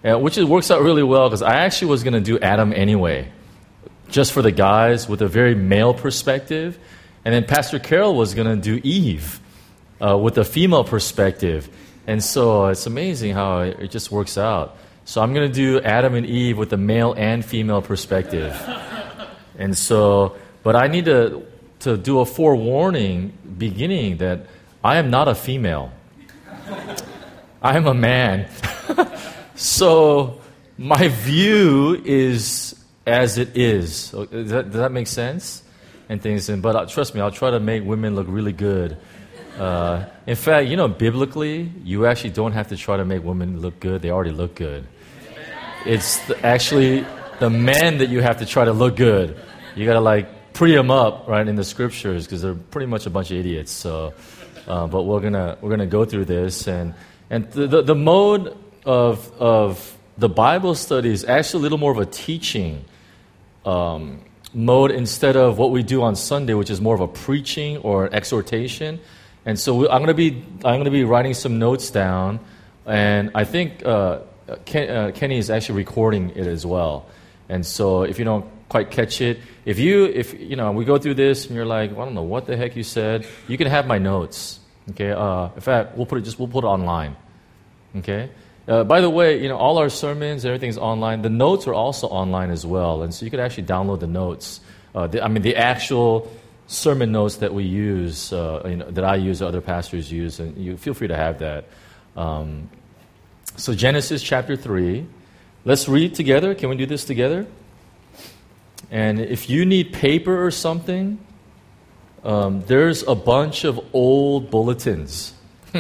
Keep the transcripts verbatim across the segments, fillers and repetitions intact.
And, which it works out really well because I actually was going to do Adam anyway, just for the guys with a very male perspective. And then Pastor Carol was going to do Eve uh, with a female perspective. And so it's amazing how it, it just works out. So I'm going to do Adam and Eve with a male and female perspective. And so, but I need to, to do a forewarning beginning that I am not a female. I am a man. So my view is as it is. Does that, does that make sense? And things. And, but uh, trust me, I'll try to make women look really good. Uh, in fact, you know, biblically, you actually don't have to try to make women look good. They already look good. It's the, actually the men that you have to try to look good. You got to like pretty them up, right, in the scriptures because they're pretty much a bunch of idiots. So, uh, but we're gonna we're gonna go through this and and the the, the mode of of the Bible study is actually a little more of a teaching um, mode instead of what we do on Sunday, which is more of a preaching or an exhortation. And so we, I'm going to be I'm going to be writing some notes down, and I think uh, Ken, uh, Kenny is actually recording it as well. And so if you don't quite catch it, if you if you know we go through this and you're like, well, I don't know what the heck you said, you can have my notes. Okay. Uh, in fact, we'll put it just we'll put it online. Okay. Uh, by the way, you know, all our sermons, everything's online. The notes are also online as well, and so you could actually download the notes. Uh, the, I mean, the actual sermon notes that we use, uh, you know, that I use, other pastors use, and you feel free to have that. Um, so Genesis chapter three. Let's read together. Can we do this together? And if you need paper or something, um, there's a bunch of old bulletins.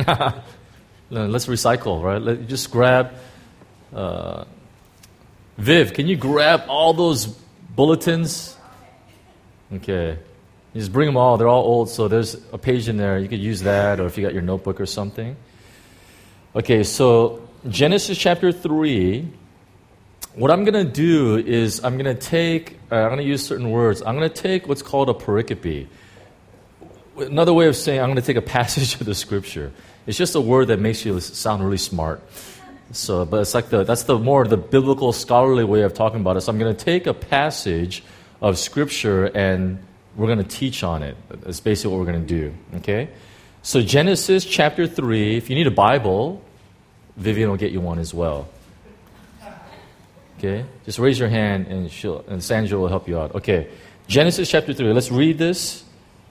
Let's recycle, right? Let, just grab... Uh, Viv, can you grab all those bulletins? Okay. You just bring them all. They're all old, so there's a page in there. You could use that, or if you got your notebook or something. Okay, so Genesis chapter three. What I'm going to do is I'm going to take... Uh, I'm going to use certain words. I'm going to take what's called a pericope. Another way of saying I'm going to take a passage of the Scripture. It's just a word that makes you sound really smart. So, but it's like the that's the more the biblical scholarly way of talking about it. So I'm going to take a passage of Scripture and we're going to teach on it. That's basically what we're going to do. Okay. So Genesis chapter three. If you need a Bible, Vivian will get you one as well. Okay. Just raise your hand and she'll and Sandra will help you out. Okay. Genesis chapter three. Let's read this.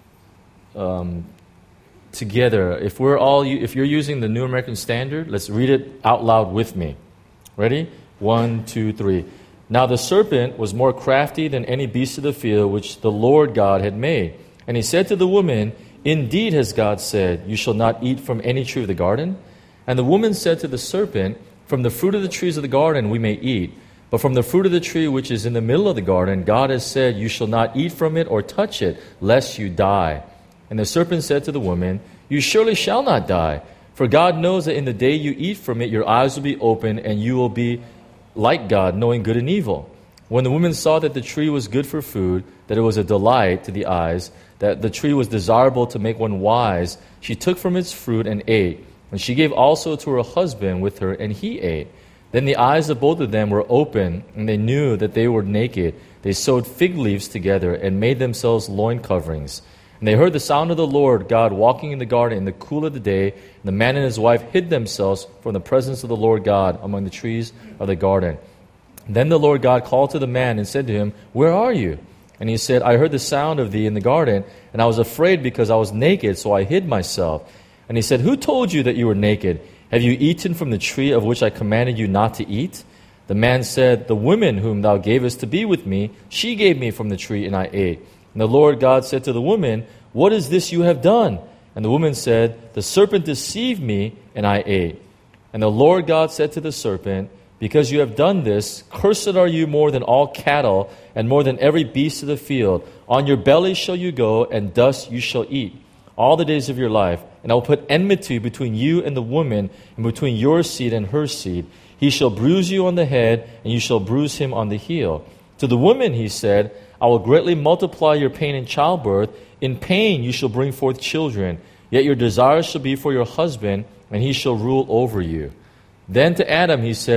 Um, together. If we're all, if you're using the New American Standard, let's read it out loud with me. Ready? One, two, three. Now the serpent was more crafty than any beast of the field which the Lord God had made. And he said to the woman, indeed has God said, you shall not eat from any tree of the garden? And the woman said to the serpent, from the fruit of the trees of the garden we may eat. But from the fruit of the tree which is in the middle of the garden, God has said, you shall not eat from it or touch it, lest you die. And the serpent said to the woman, you surely shall not die, for God knows that in the day you eat from it, your eyes will be open, and you will be like God, knowing good and evil. When the woman saw that the tree was good for food, that it was a delight to the eyes, that the tree was desirable to make one wise, she took from its fruit and ate. And she gave also to her husband with her, and he ate. Then the eyes of both of them were open, and they knew that they were naked. They sewed fig leaves together and made themselves loin coverings. And they heard the sound of the Lord God walking in the garden in the cool of the day. And the man and his wife hid themselves from the presence of the Lord God among the trees of the garden. And then the Lord God called to the man and said to him, where are you? And he said, I heard the sound of thee in the garden, and I was afraid because I was naked, so I hid myself. And he said, who told you that you were naked? Have you eaten from the tree of which I commanded you not to eat? The man said, the woman whom thou gavest to be with me, she gave me from the tree, and I ate. And the Lord God said to the woman, what is this you have done? And the woman said, the serpent deceived me, and I ate. And the Lord God said to the serpent, because you have done this, cursed are you more than all cattle, and more than every beast of the field. On your belly shall you go, and dust you shall eat all the days of your life. And I will put enmity between you and the woman, and between your seed and her seed. He shall bruise you on the head, and you shall bruise him on the heel. To the woman he said, I will greatly multiply your pain in childbirth. In pain you shall bring forth children. Yet your desire shall be for your husband, and he shall rule over you. Then to Adam he said,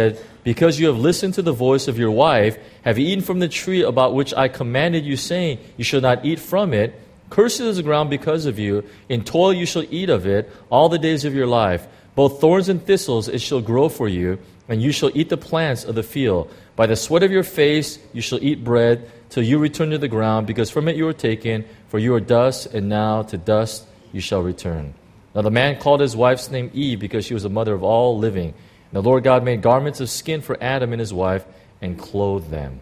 because you have listened to the voice of your wife, have eaten from the tree about which I commanded you, saying, you shall not eat from it. Cursed is the ground because of you. In toil you shall eat of it all the days of your life. Both thorns and thistles it shall grow for you, and you shall eat the plants of the field. By the sweat of your face you shall eat bread, till you return to the ground, because from it you were taken, for you are dust, and now to dust you shall return. Now the man called his wife's name Eve, because she was the mother of all living. And the Lord God made garments of skin for Adam and his wife, and clothed them.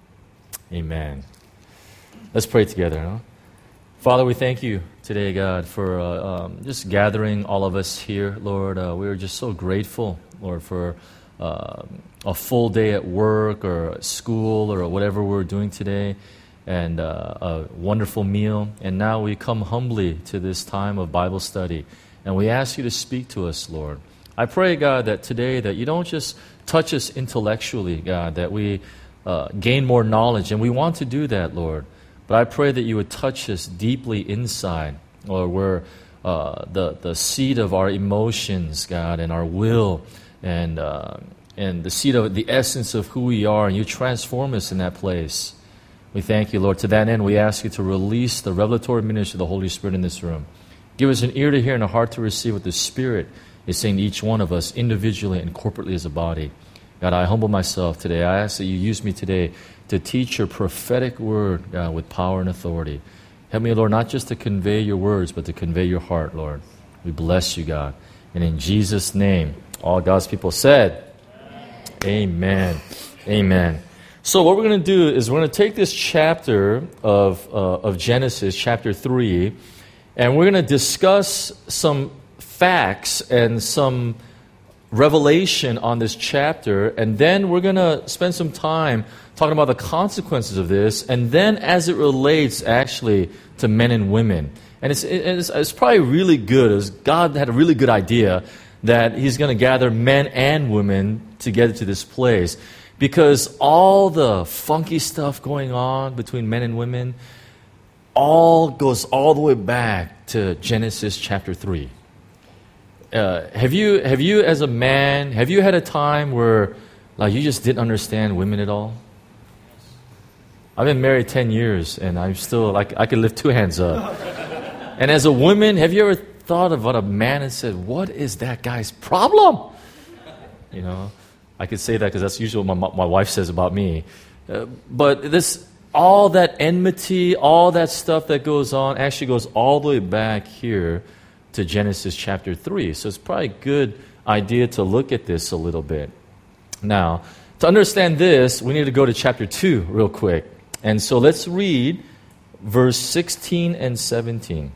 Amen. Let's pray together, huh? Father, we thank you today, God, for uh, um, just gathering all of us here, Lord. Uh, we are just so grateful, Lord, for uh, a full day at work or at school or whatever we're doing today, and uh, a wonderful meal. And now we come humbly to this time of Bible study, and we ask you to speak to us, Lord. I pray, God, that today that you don't just touch us intellectually, God, that we uh, gain more knowledge, and we want to do that, Lord. But I pray that you would touch us deeply inside, or where uh, the the seat of our emotions, God, and our will, and uh, and the seat of the essence of who we are, and you transform us in that place. We thank you, Lord. To that end, we ask you to release the revelatory ministry of the Holy Spirit in this room. Give us an ear to hear and a heart to receive what the Spirit is saying to each one of us individually and corporately as a body. God, I humble myself today. I ask that you use me today to teach your prophetic word, God, with power and authority. Help me, Lord, not just to convey your words, but to convey your heart, Lord. We bless you, God. And in Jesus' name, all God's people said, Amen. Amen. Amen. So what we're going to do is we're going to take this chapter of, uh, of Genesis, chapter three, and we're going to discuss some facts and some revelation on this chapter, and then we're going to spend some time talking about the consequences of this, and then as it relates actually to men and women. And it's, it's, it's probably really good, as God had a really good idea that he's going to gather men and women together to this place, because all the funky stuff going on between men and women all goes all the way back to Genesis chapter three. Uh, have you, have you as a man, have you had a time where like you just didn't understand women at all? I've been married ten years, and I'm still, like, I could lift two hands up. And as a woman, have you ever thought about a man and said, what is that guy's problem? You know, I could say that because that's usually what my, my wife says about me. Uh, but this, all that enmity, all that stuff that goes on actually goes all the way back here to Genesis chapter three. So it's probably a good idea to look at this a little bit. Now, to understand this, we need to go to chapter two real quick. And so let's read verse sixteen and seventeen.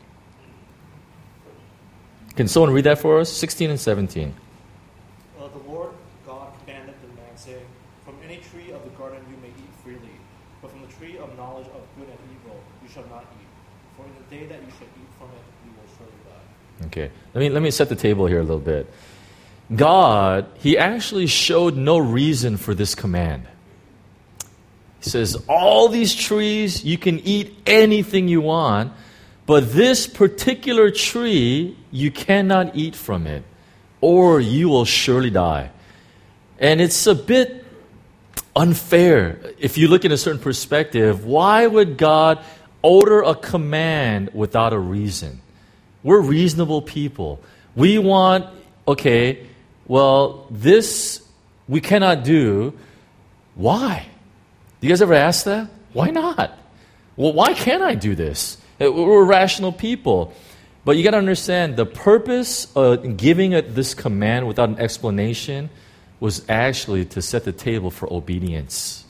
Can someone read that for us? sixteen and seventeen. Uh, the Lord God commanded the man, saying, from any tree of the garden you may eat freely, but from the tree of knowledge of good and evil you shall not eat. For in the day that you shall eat from it, you will surely die. Okay. Let me, let me set the table here a little bit. God, he actually showed no reason for this command. He says, all these trees, you can eat anything you want, but this particular tree, you cannot eat from it, or you will surely die. And it's a bit unfair. If you look in a certain perspective, why would God order a command without a reason? We're reasonable people. We want, okay, well, this we cannot do. Why? Do you guys ever ask that? Why not? Well, why can't I do this? We're rational people. But you got to understand, the purpose of giving it this command without an explanation was actually to set the table for obedience.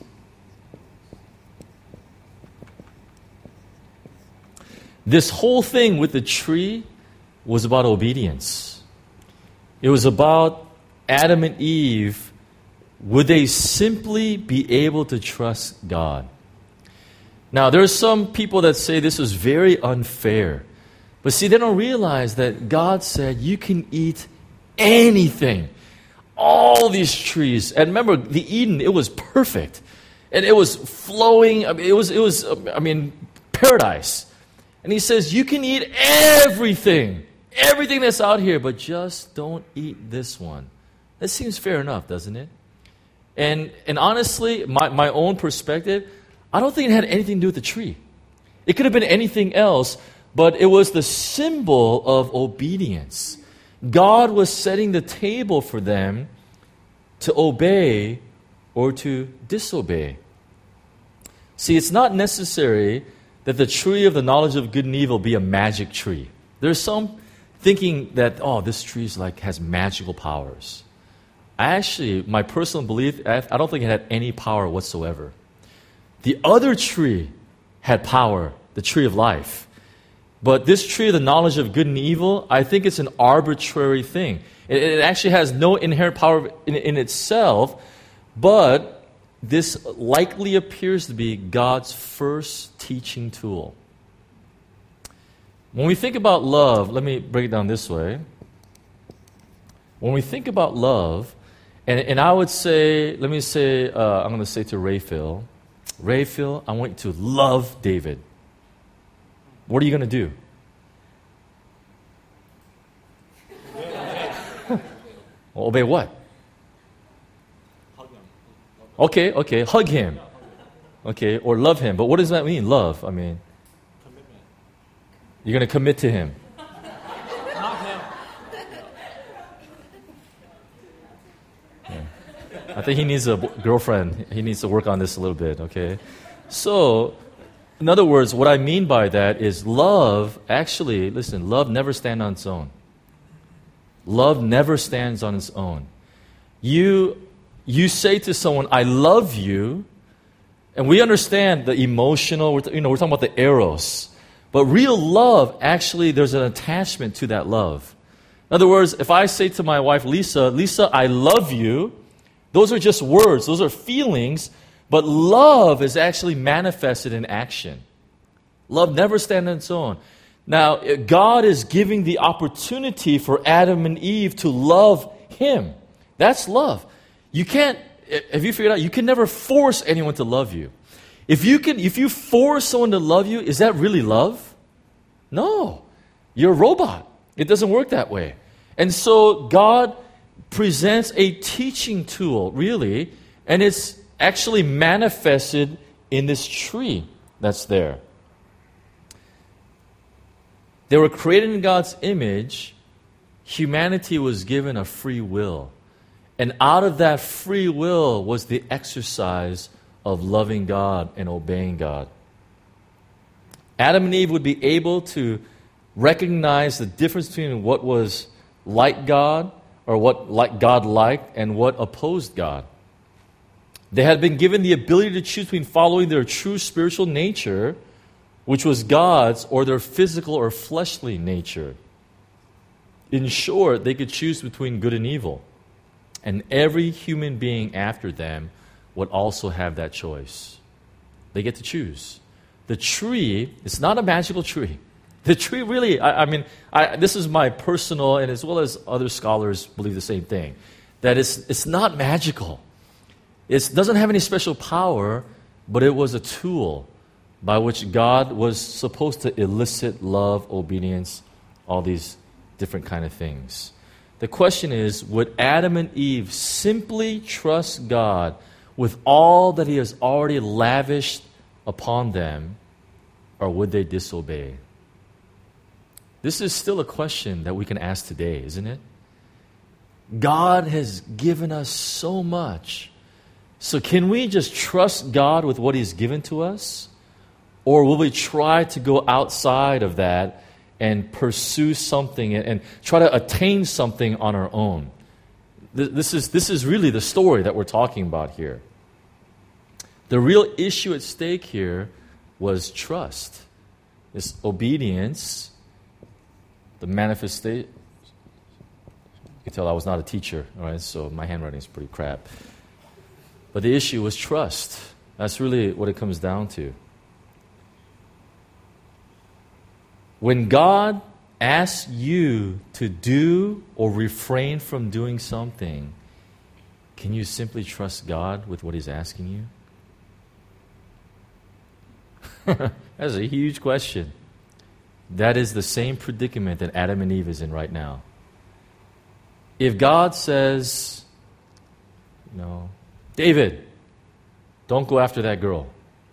This whole thing with the tree was about obedience. It was about Adam and Eve. Would they simply be able to trust God? Now, there are some people that say this is very unfair. But see, they don't realize that God said you can eat anything. All these trees. And remember, the Eden, it was perfect. And it was flowing. I mean, it was, it was, I mean, paradise. And he says, you can eat everything. Everything that's out here, but just don't eat this one. That seems fair enough, doesn't it? And, and honestly, my, my own perspective, I don't think it had anything to do with the tree. It could have been anything else, but it was the symbol of obedience. God was setting the table for them to obey or to disobey. See, it's not necessary that the tree of the knowledge of good and evil be a magic tree. There's some thinking that, oh, this tree is like has magical powers. I actually, my personal belief, I don't think it had any power whatsoever. The other tree had power, the tree of life. But this tree of the knowledge of good and evil, I think it's an arbitrary thing. It, it actually has no inherent power in, in itself, but this likely appears to be God's first teaching tool. When we think about love, let me break it down this way. When we think about love, and, and I would say, let me say, uh, I'm going to say to Rayphil, Rayphil, I want you to love David. What are you going to do? Well, obey what? Hug him. Okay, okay, hug him. Okay, or love him. But what does that mean, love? I mean, Commitment. you're going to commit to him. Not him. I think he needs a b- girlfriend. He needs to work on this a little bit, okay? So, in other words, what I mean by that is love, actually, listen, love never stands on its own. Love never stands on its own. You, you say to someone, I love you, and we understand the emotional, we're, you know, we're talking about the eros. But real love, actually, there's an attachment to that love. In other words, if I say to my wife, Lisa, Lisa, I love you, those are just words, those are feelings, but love is actually manifested in action. Love never stands on its own. Now, God is giving the opportunity for Adam and Eve to love Him. That's love. You can't, have you figured out, you can never force anyone to love you. If you can, if you force someone to love you, is that really love? No. You're a robot. It doesn't work that way. And so God presents a teaching tool, really, and it's actually manifested in this tree that's there. They were created in God's image. Humanity was given a free will. And out of that free will was the exercise of loving God and obeying God. Adam and Eve would be able to recognize the difference between what was like God or what like God liked and what opposed God. They had been given the ability to choose between following their true spiritual nature, which was God's, or their physical or fleshly nature. In short, they could choose between good and evil. And every human being after them would also have that choice. They get to choose. The tree, it's not a magical tree. The tree really, I, I mean, I, this is my personal, and as well as other scholars believe the same thing, that it's, it's not magical. It doesn't have any special power, but it was a tool by which God was supposed to elicit love, obedience, all these different kind of things. The question is, would Adam and Eve simply trust God with all that He has already lavished upon them, or would they disobey? This is still a question that we can ask today, isn't it? God has given us so much. So can we just trust God with what He's given to us? Or will we try to go outside of that and pursue something and, and try to attain something on our own? This is, this is really the story that we're talking about here. The real issue at stake here was trust. This obedience, the manifestation. You can tell I was not a teacher, all right? So my handwriting is pretty crap. But the issue was trust. That's really what it comes down to. When God asks you to do or refrain from doing something, can you simply trust God with what He's asking you? That's a huge question. That is the same predicament that Adam and Eve is in right now. If God says, you know, David, don't go after that girl.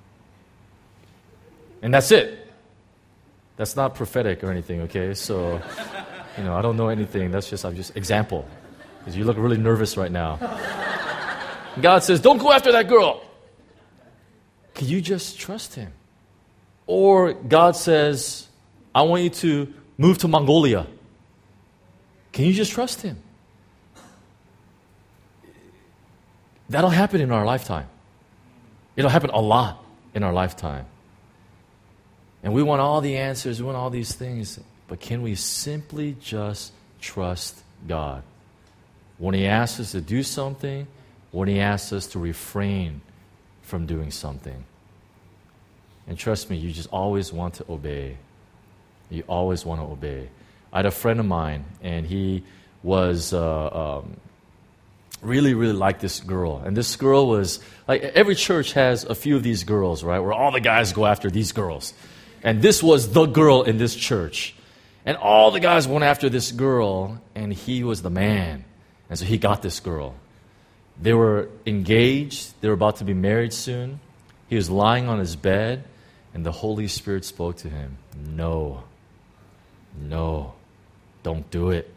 And that's it. That's not prophetic or anything, okay? So, you know, I don't know anything. That's just, I'm just example. Because you look really nervous right now. God says, don't go after that girl. Can you just trust him? Or God says, I want you to move to Mongolia. Can you just trust him? That'll happen in our lifetime. It'll happen a lot in our lifetime. And we want all the answers, we want all these things, but can we simply just trust God? When he asks us to do something, when he asks us to refrain from doing something. And trust me, you just always want to obey. You always want to obey. I had a friend of mine, and he was uh, um, really, really liked this girl. And this girl was, like every church has a few of these girls, right, where all the guys go after these girls. And this was the girl in this church. And all the guys went after this girl, and he was the man. And so he got this girl. They were engaged. They were about to be married soon. He was lying on his bed, and the Holy Spirit spoke to him. No. No. Don't do it.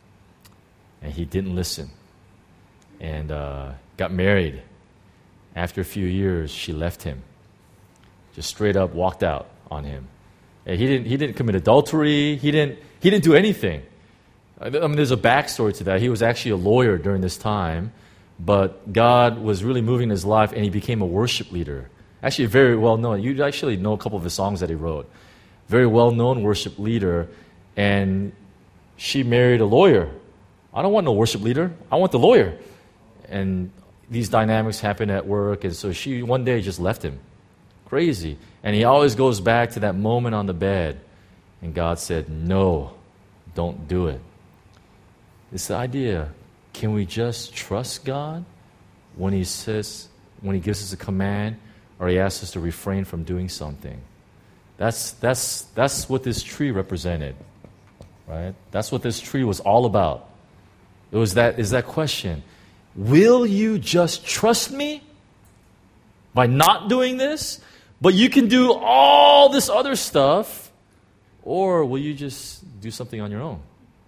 And he didn't listen. And uh, got married. After a few years, she left him. Just straight up walked out on him. And he didn't, he didn't commit adultery. He didn't, he didn't do anything. I mean, there's a backstory to that. He was actually a lawyer during this time, but God was really moving in his life, and he became a worship leader. Actually, very well known. You actually know a couple of the songs that he wrote. Very well-known worship leader, and she married a lawyer. I don't want no worship leader. I want the lawyer. And these dynamics happened at work, and so she one day just left him. Crazy. And he always goes back to that moment on the bed, and God said, no, don't do it. It's the idea, can we just trust God when he says, when he gives us a command, or he asks us to refrain from doing something? That's, that's, that's what this tree represented, right? That's what this tree was all about. It was that, is that question, will you just trust me by not doing this, but you can do all this other stuff, or will you just do something on your own?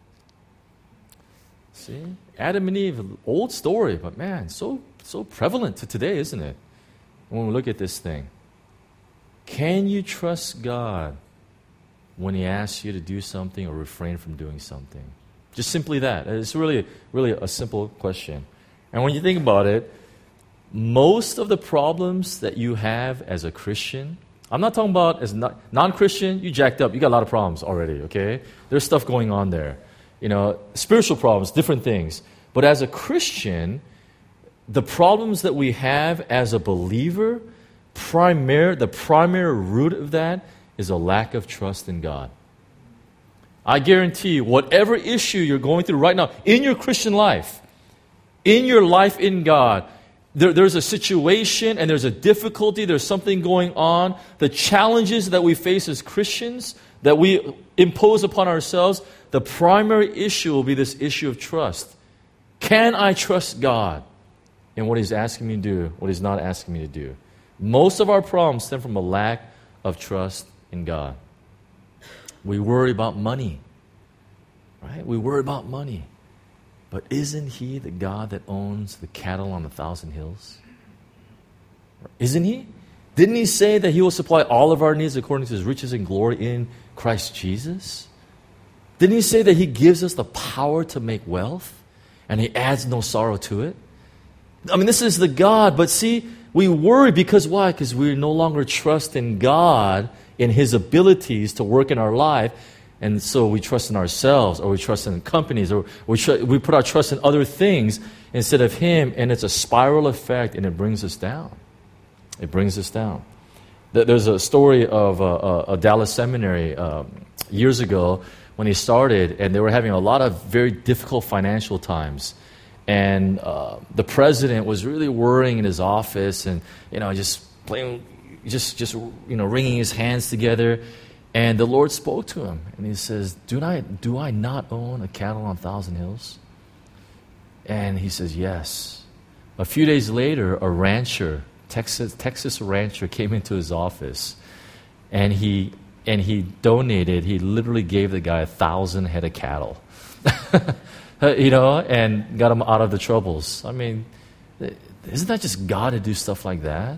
See? Adam and Eve, old story, but man, so, so prevalent to today, isn't it? When we look at this thing. Can you trust God when he asks you to do something or refrain from doing something? Just simply that. It's really, really a simple question. And when you think about it, most of the problems that you have as a Christian, I'm not talking about as not, non-Christian, you jacked up, you got a lot of problems already, okay? There's stuff going on there. You know, spiritual problems, different things. But as a Christian, the problems that we have as a believer, primary, the primary root of that is a lack of trust in God. I guarantee you, whatever issue you're going through right now in your Christian life, in your life in God, there, there's a situation and there's a difficulty, there's something going on. The challenges that we face as Christians, that we impose upon ourselves, the primary issue will be this issue of trust. Can I trust God in what he's asking me to do, what he's not asking me to do? Most of our problems stem from a lack of trust in God. We worry about money, right? We worry about money. But isn't he the God that owns the cattle on a thousand hills? Isn't he? Didn't he say that he will supply all of our needs according to his riches and glory in Christ Jesus? Didn't he say that he gives us the power to make wealth and he adds no sorrow to it? I mean, this is the God, but see, we worry because why? Because we no longer trust in God, in his abilities to work in our life. And so we trust in ourselves, or we trust in companies, or we, tr- we put our trust in other things instead of him, and it's a spiral effect, and it brings us down. It brings us down. There's a story of a, a Dallas seminary um, years ago when he started, and they were having a lot of very difficult financial times. And uh, the president was really worrying in his office, and you know, just playing, just just you know, wringing his hands together. And the Lord spoke to him, and he says, "Do I do I not own a cattle on a thousand hills?" And he says, "Yes, A few days later, a rancher, Texas Texas rancher, came into his office, and he and he donated. He literally gave the guy a thousand head of cattle, you know, and got him out of the troubles. I mean, isn't that just God to do stuff like that?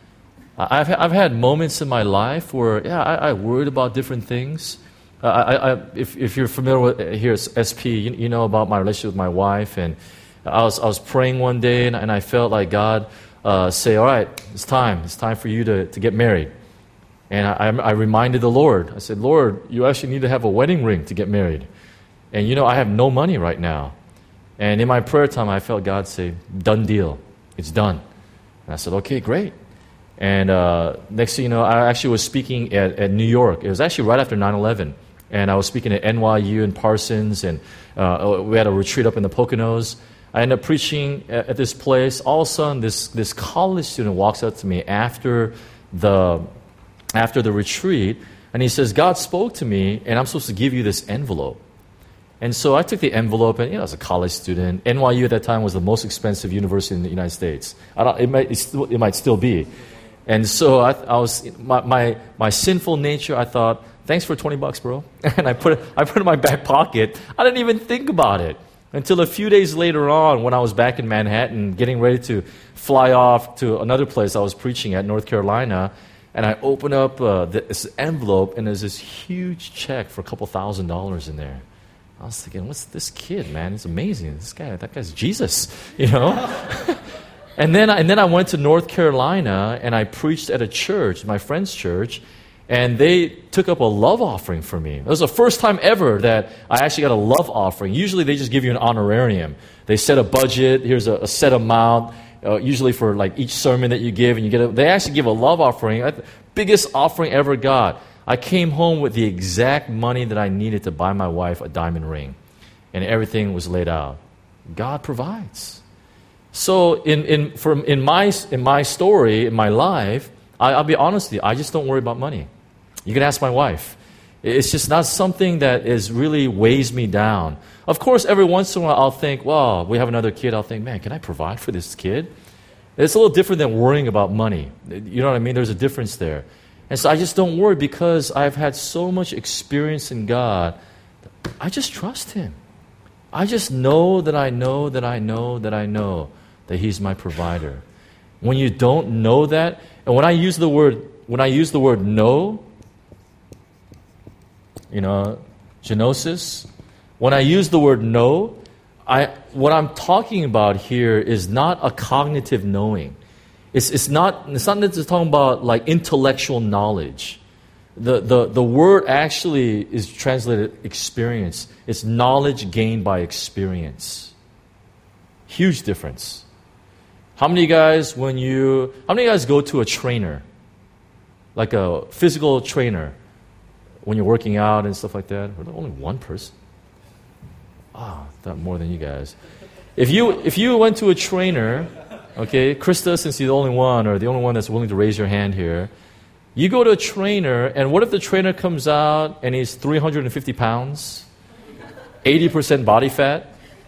I've I've had moments in my life where yeah, I, I worried about different things. Uh, I, I, if if you're familiar with here at S P, you, you know about my relationship with my wife, and I was I was praying one day, and, and I felt like God uh, say, "All right, it's time. It's time for you to, to get married." And I, I reminded the Lord. I said, "Lord, you actually need to have a wedding ring to get married, and you know I have no money right now." And in my prayer time, I felt God say, "Done deal. It's done." And I said, "Okay, great." And uh, next thing you know, I actually was speaking at, at New York. It was actually right after nine eleven. And I was speaking at N Y U and Parsons, and uh, we had a retreat up in the Poconos. I ended up preaching at, at this place. All of a sudden, this, this college student walks up to me after the, after the retreat, and he says, "God spoke to me, and I'm supposed to give you this envelope." And so I took the envelope, and you know, as a college student, N Y U at that time was the most expensive university in the United States. I don't, it, might, it, still, it might still be. And so I, I was my, my my sinful nature. I thought, "Thanks for twenty bucks, bro." And I put it I put it in my back pocket. I didn't even think about it until a few days later on, when I was back in Manhattan, getting ready to fly off to another place I was preaching at, North Carolina. And I open up uh, this envelope, and there's this huge check for a couple thousand dollars in there. I was thinking, "What's this kid, man? He's amazing. This guy, that guy's Jesus, you know." And then, and then I went to North Carolina, and I preached at a church, my friend's church, and they took up a love offering for me. It was the first time ever that I actually got a love offering. Usually they just give you an honorarium. They set a budget, here's a, a set amount, uh, usually for like each sermon that you give, and you get a, they actually give a love offering, I, biggest offering ever got. I came home with the exact money that I needed to buy my wife a diamond ring, and everything was laid out. God provides. So in in from in my in my story, in my life, I, I'll be honest with you, I just don't worry about money. You can ask my wife. It's just not something that is really weighs me down. Of course, every once in a while I'll think, well, we have another kid. I'll think, man, can I provide for this kid? It's a little different than worrying about money. You know what I mean? There's a difference there. And so I just don't worry because I've had so much experience in God. I just trust Him. I just know that I know that I know that I know that He's my provider. When you don't know that, and when I use the word, when I use the word know, you know, genosis, when I use the word know, I what I'm talking about here is not a cognitive knowing. It's it's not it's not just talking about like intellectual knowledge. The the the word actually is translated experience. It's knowledge gained by experience. Huge difference. How many of you guys, when you, how many of you guys go to a trainer, like a physical trainer, when you're working out and stuff like that? Or only one person? Ah, oh, not more than you guys. If you if you went to a trainer, okay, Krista, since you're the only one, or the only one that's willing to raise your hand here, you go to a trainer, and what if the trainer comes out and he's three hundred fifty pounds, eighty percent body fat?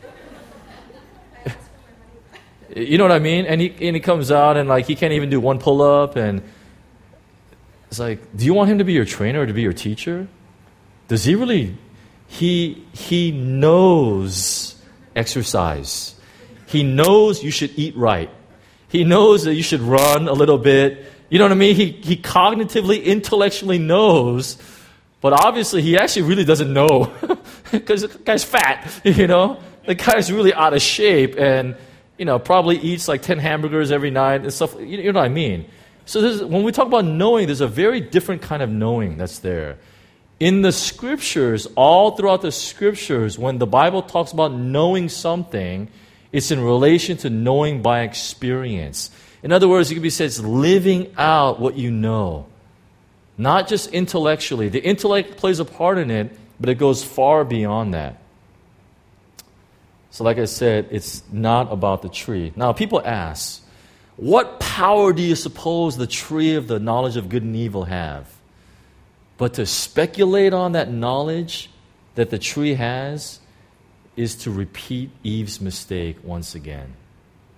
You know what I mean? And he and he comes out and like he can't even do one pull-up, and it's like, do you want him to be your trainer or to be your teacher? Does he really? He he knows exercise. He knows you should eat right. He knows that you should run a little bit. You know what I mean? He he cognitively, intellectually knows, but obviously he actually really doesn't know because the guy's fat. You know, the guy's really out of shape and. You know, probably eats like ten hamburgers every night and stuff. You know what I mean? So this, when we talk about knowing, there's a very different kind of knowing that's there. In the Scriptures, all throughout the Scriptures, when the Bible talks about knowing something, it's in relation to knowing by experience. In other words, it could be said it's living out what you know. Not just intellectually. The intellect plays a part in it, but it goes far beyond that. So like I said, it's not about the tree. Now, people ask, what power do you suppose the tree of the knowledge of good and evil have? But to speculate on that knowledge that the tree has is to repeat Eve's mistake once again.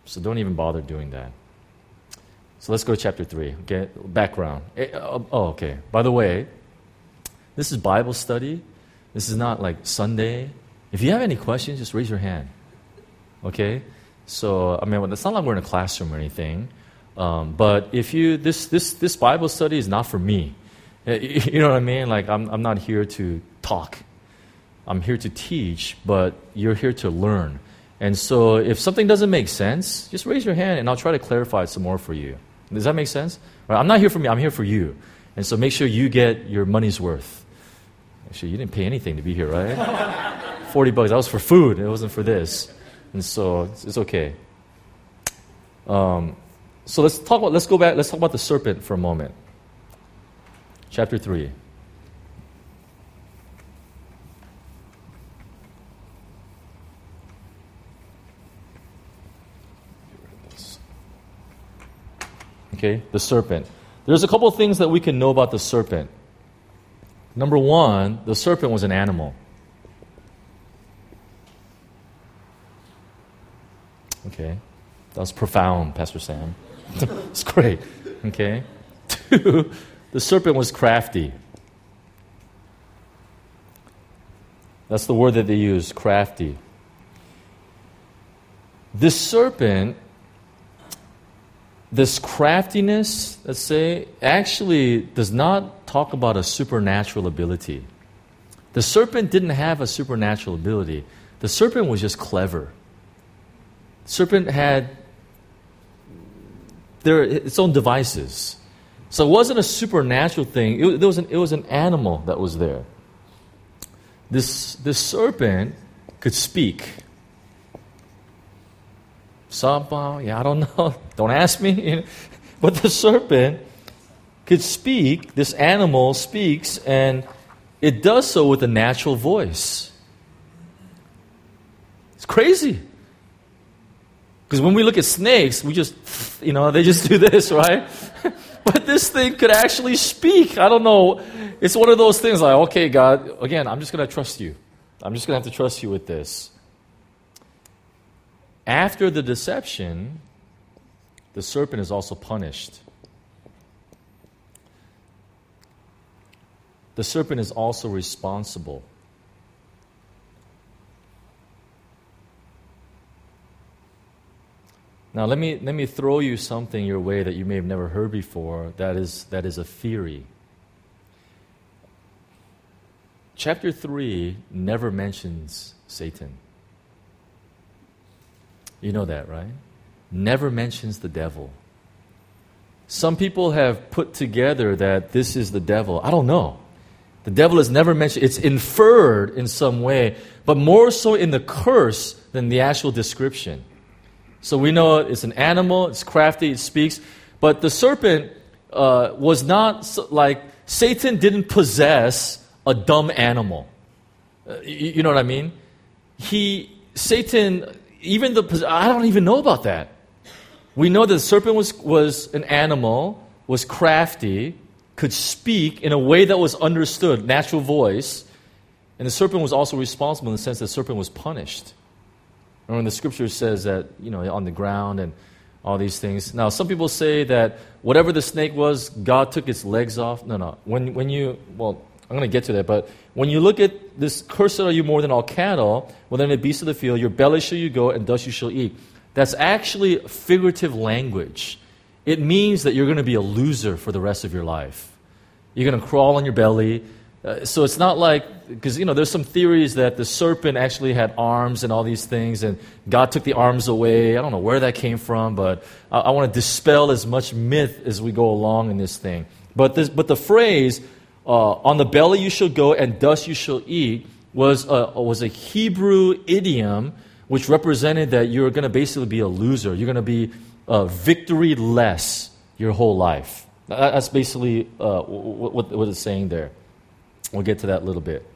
So don't even bother doing that. So let's go to chapter three. Okay, background. Eh, Oh, oh, okay. By the way, this is Bible study. This is not like Sunday. If you have any questions, just raise your hand. Okay? So, I mean, it's not like we're in a classroom or anything. Um, but if you, this, this, this Bible study is not for me. You know what I mean? Like, I'm, I'm not here to talk. I'm here to teach, but you're here to learn. And so if something doesn't make sense, just raise your hand and I'll try to clarify it some more for you. Does that make sense? Right, I'm not here for me, I'm here for you. And so make sure you get your money's worth. Actually, you didn't pay anything to be here, right? forty bucks, that was for food, it wasn't for this. And so it's, it's okay. Um, so let's talk about, let's go back, let's talk about the serpent for a moment. Chapter three. Okay, the serpent. There's a couple of things that we can know about the serpent. Number one, the serpent was an animal. Okay, that was profound, Pastor Sam. It's great. Okay. Two, the serpent was crafty. That's the word that they use, crafty. This serpent, this craftiness, let's say, actually does not talk about a supernatural ability. The serpent didn't have a supernatural ability. The serpent was just clever. The serpent had their, its own devices. So it wasn't a supernatural thing. It, there was an, it was an animal that was there. This, this serpent could speak. Somehow, yeah, I don't know. Don't ask me. But the serpent could speak. This animal speaks, and it does so with a natural voice. It's crazy. Because when we look at snakes, we just, you know, they just do this, right? But this thing could actually speak. I don't know. It's one of those things like, okay, God, again, I'm just going to trust you. I'm just going to have to trust you with this. After the deception, the serpent is also punished. The serpent is also responsible. Now let me let me throw you something your way that you may have never heard before. That is that is a theory. Chapter three never mentions Satan. You know that, right? Never mentions the devil. Some people have put together that this is the devil. I don't know. The devil is never mentioned. It's inferred in some way, but more so in the curse than the actual description. So we know it's an animal, it's crafty, it speaks, but the serpent uh, was not so, like, Satan didn't possess a dumb animal. Uh, you, you know what I mean? He, Satan, even the, I don't even know about that. We know that the serpent was, was an animal, was crafty, could speak in a way that was understood, natural voice, and the serpent was also responsible in the sense that the serpent was punished. Remember when the scripture says that, you know, on the ground and all these things. Now, some people say that whatever the snake was, God took its legs off. No, no. When when you, well, I'm going to get to that, but when you look at this, cursed are you more than all cattle, well, then the beasts of the field, your belly shall you go, and dust you shall eat. That's actually figurative language. It means that you're going to be a loser for the rest of your life. You're going to crawl on your belly. Uh, so it's not like, because, you know, there's some theories that the serpent actually had arms and all these things, and God took the arms away. I don't know where that came from, but I, I want to dispel as much myth as we go along in this thing. But this, but the phrase, uh, on the belly you shall go and dust you shall eat, was a, was a Hebrew idiom which represented that you're going to basically be a loser. You're going to be uh, victory-less your whole life. That's basically uh, what, what it's saying there. We'll get to that a little bit.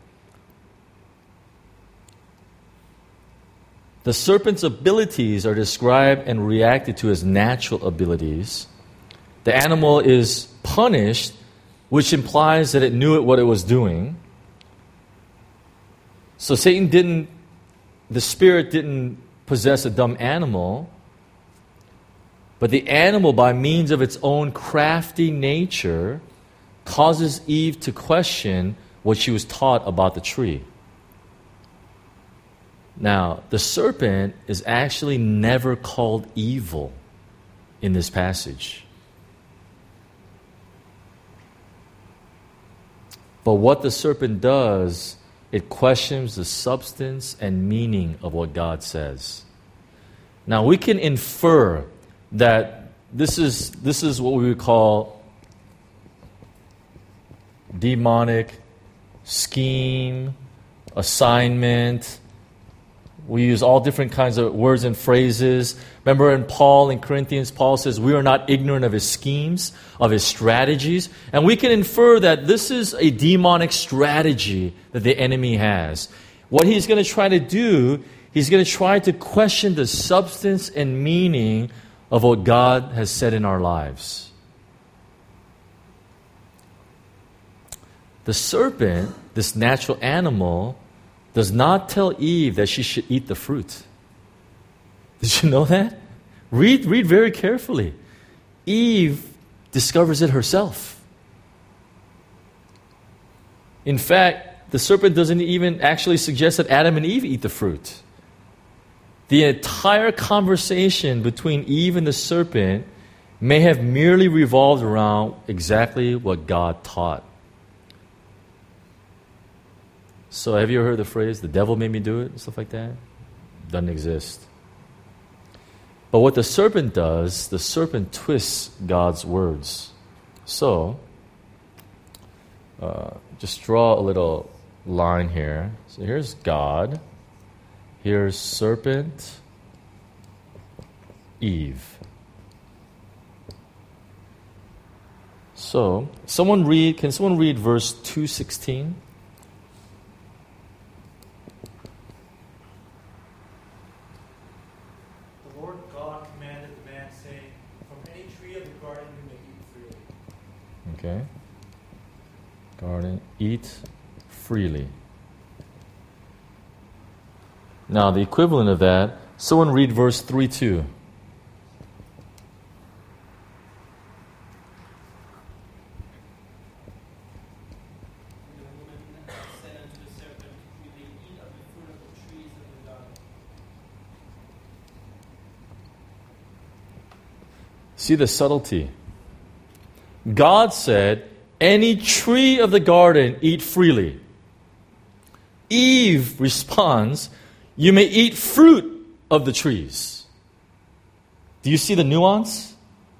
The serpent's abilities are described and reacted to as natural abilities. The animal is punished, which implies that it knew what it was doing. So Satan didn't, the spirit didn't possess a dumb animal. But the animal, by means of its own crafty nature, causes Eve to question what she was taught about the tree. Now, the serpent is actually never called evil in this passage. But what the serpent does, it questions the substance and meaning of what God says. Now, we can infer that this is, this is what we would call demonic scheme, assignment. We use all different kinds of words and phrases. Remember in Paul, in Corinthians, Paul says, we are not ignorant of his schemes, of his strategies. And we can infer that this is a demonic strategy that the enemy has. What he's going to try to do, he's going to try to question the substance and meaning of what God has said in our lives. The serpent, this natural animal, does not tell Eve that she should eat the fruit. Did you know that? Read, read very carefully. Eve discovers it herself. In fact, the serpent doesn't even actually suggest that Adam and Eve eat the fruit. The entire conversation between Eve and the serpent may have merely revolved around exactly what God taught. So have you ever heard the phrase, the devil made me do it, and stuff like that? Doesn't exist. But what the serpent does, the serpent twists God's words. So, uh, just draw a little line here. So here's God. Here's serpent, Eve. So, someone read, can someone read verse two sixteen? Okay. Garden, eat freely. Now, the equivalent of that, someone read verse three two. See the subtlety. God said, any tree of the garden eat freely. Eve responds, you may eat fruit of the trees. Do you see the nuance?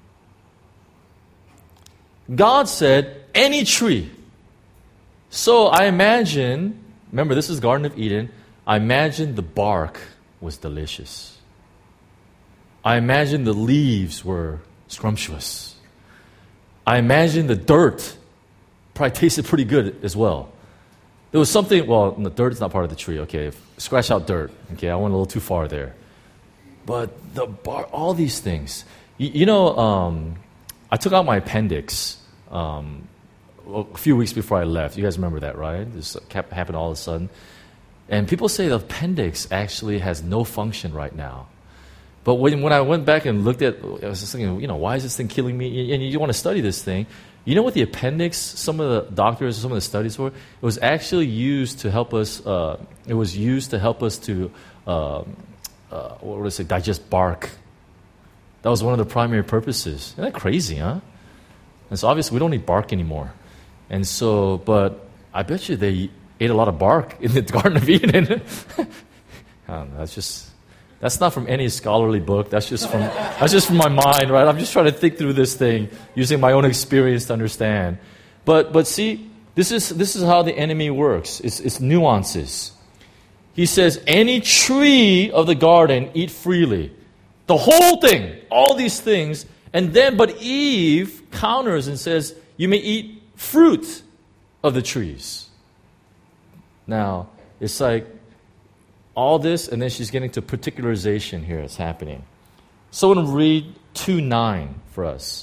God said, any tree. So I imagine, remember this is Garden of Eden, I imagine the bark was delicious. I imagine the leaves were scrumptious. I imagine the dirt probably tasted pretty good as well. There was something, well, the dirt is not part of the tree, okay. Scratch out dirt, okay, I went a little too far there. But the bar, all these things. You, you know, um, I took out my appendix um, a few weeks before I left. You guys remember that, right? This kept happened all of a sudden. And people say the appendix actually has no function right now. But when, when I went back and looked at, I was just thinking, you know, why is this thing killing me? And you want to study this thing. You know what the appendix, some of the doctors, some of the studies were? It was actually used to help us, uh, it was used to help us to, uh, uh, what would I say, digest bark. That was one of the primary purposes. Isn't that crazy, huh? And so obviously we don't need bark anymore. And so, but I bet you they ate a lot of bark in the Garden of Eden. I don't know, that's just... That's not from any scholarly book. That's just from that's just from my mind, right? I'm just trying to think through this thing using my own experience to understand. But but see, this is this is how the enemy works. It's, it's nuances. He says, any tree of the garden eat freely. The whole thing, all these things, and then but Eve counters and says, you may eat fruit of the trees. Now, it's like all this, and then she's getting to particularization here. It's happening. Someone read two nine for us.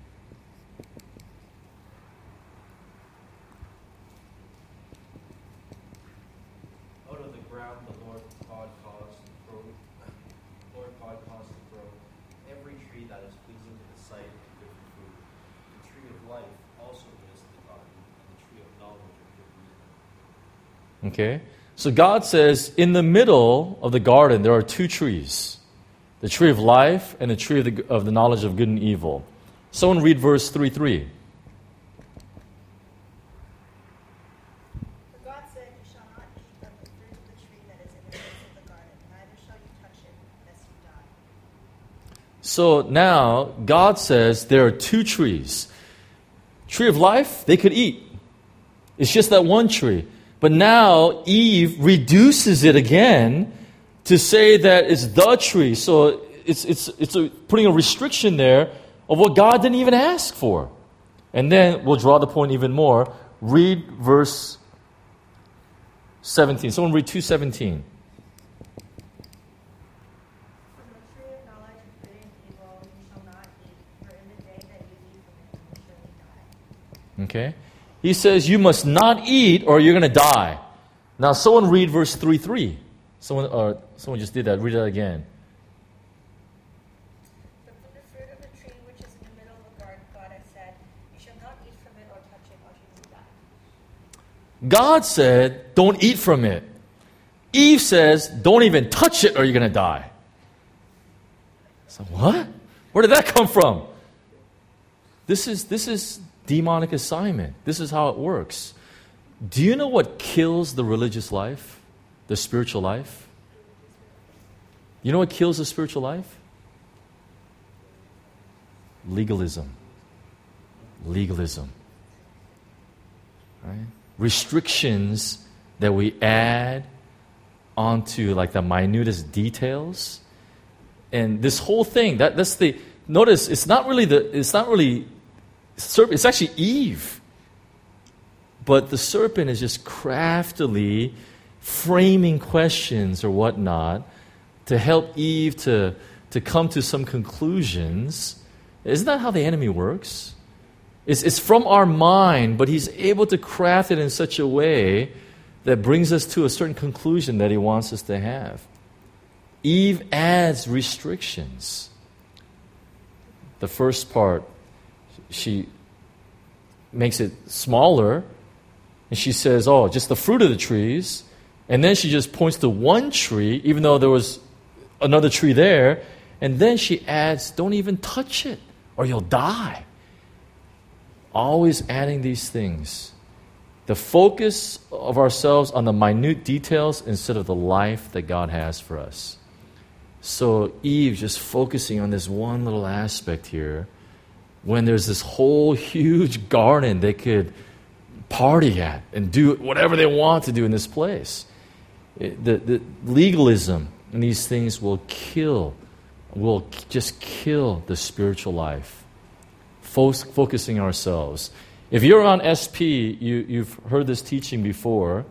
Out of the ground the Lord God caused to grow, Lord God caused to grow every tree that is Okay? So God says, in the middle of the garden, there are two trees. The tree of life and the tree of the, of the knowledge of good and evil. Someone read verse three three. For God said, you shall not eat of the fruit of the tree that is in the midst of the garden, neither shall you touch it, lest you die. So now, God says there are two trees. Tree of life, they could eat. It's just that one tree. But now, Eve reduces it again to say that it's the tree. So it's, it's, it's a, putting a restriction there of what God didn't even ask for. And then we'll draw the point even more. Read verse seventeen. Someone read two seventeen. From the tree of knowledge of good and evil you shall not eat, for in the day that you eat from it, you will surely die. Okay? He says you must not eat or you're going to die. Now someone read verse three three. Someone, or someone just did that. Read that again. But from the fruit of the tree which is in the middle of the garden, God has said, you shall not eat from it or touch it, or you will die. God said, don't eat from it. Eve says, don't even touch it or you're going to die. So what? Where did that come from? This is, this is demonic assignment. This is how it works. Do you know what kills the religious life? The spiritual life? You know what kills the spiritual life? Legalism. Legalism. Right? Restrictions that we add onto like the minutest details. And this whole thing, that, that's the notice it's not really the it's not really serpent, it's actually Eve. But the serpent is just craftily framing questions or whatnot to help Eve to, to come to some conclusions. Isn't that how the enemy works? It's, it's from our mind, but he's able to craft it in such a way that brings us to a certain conclusion that he wants us to have. Eve adds restrictions. The first part, she makes it smaller, and she says, oh, just the fruit of the trees. And then she just points to one tree, even though there was another tree there. And then she adds, don't even touch it, or you'll die. Always adding these things. The focus of ourselves on the minute details instead of the life that God has for us. So Eve just focusing on this one little aspect here, when there's this whole huge garden they could party at and do whatever they want to do in this place. It, the, the legalism in these things will kill, will just kill the spiritual life. Fo- focusing ourselves. If you're on S P, you, you've heard this teaching before.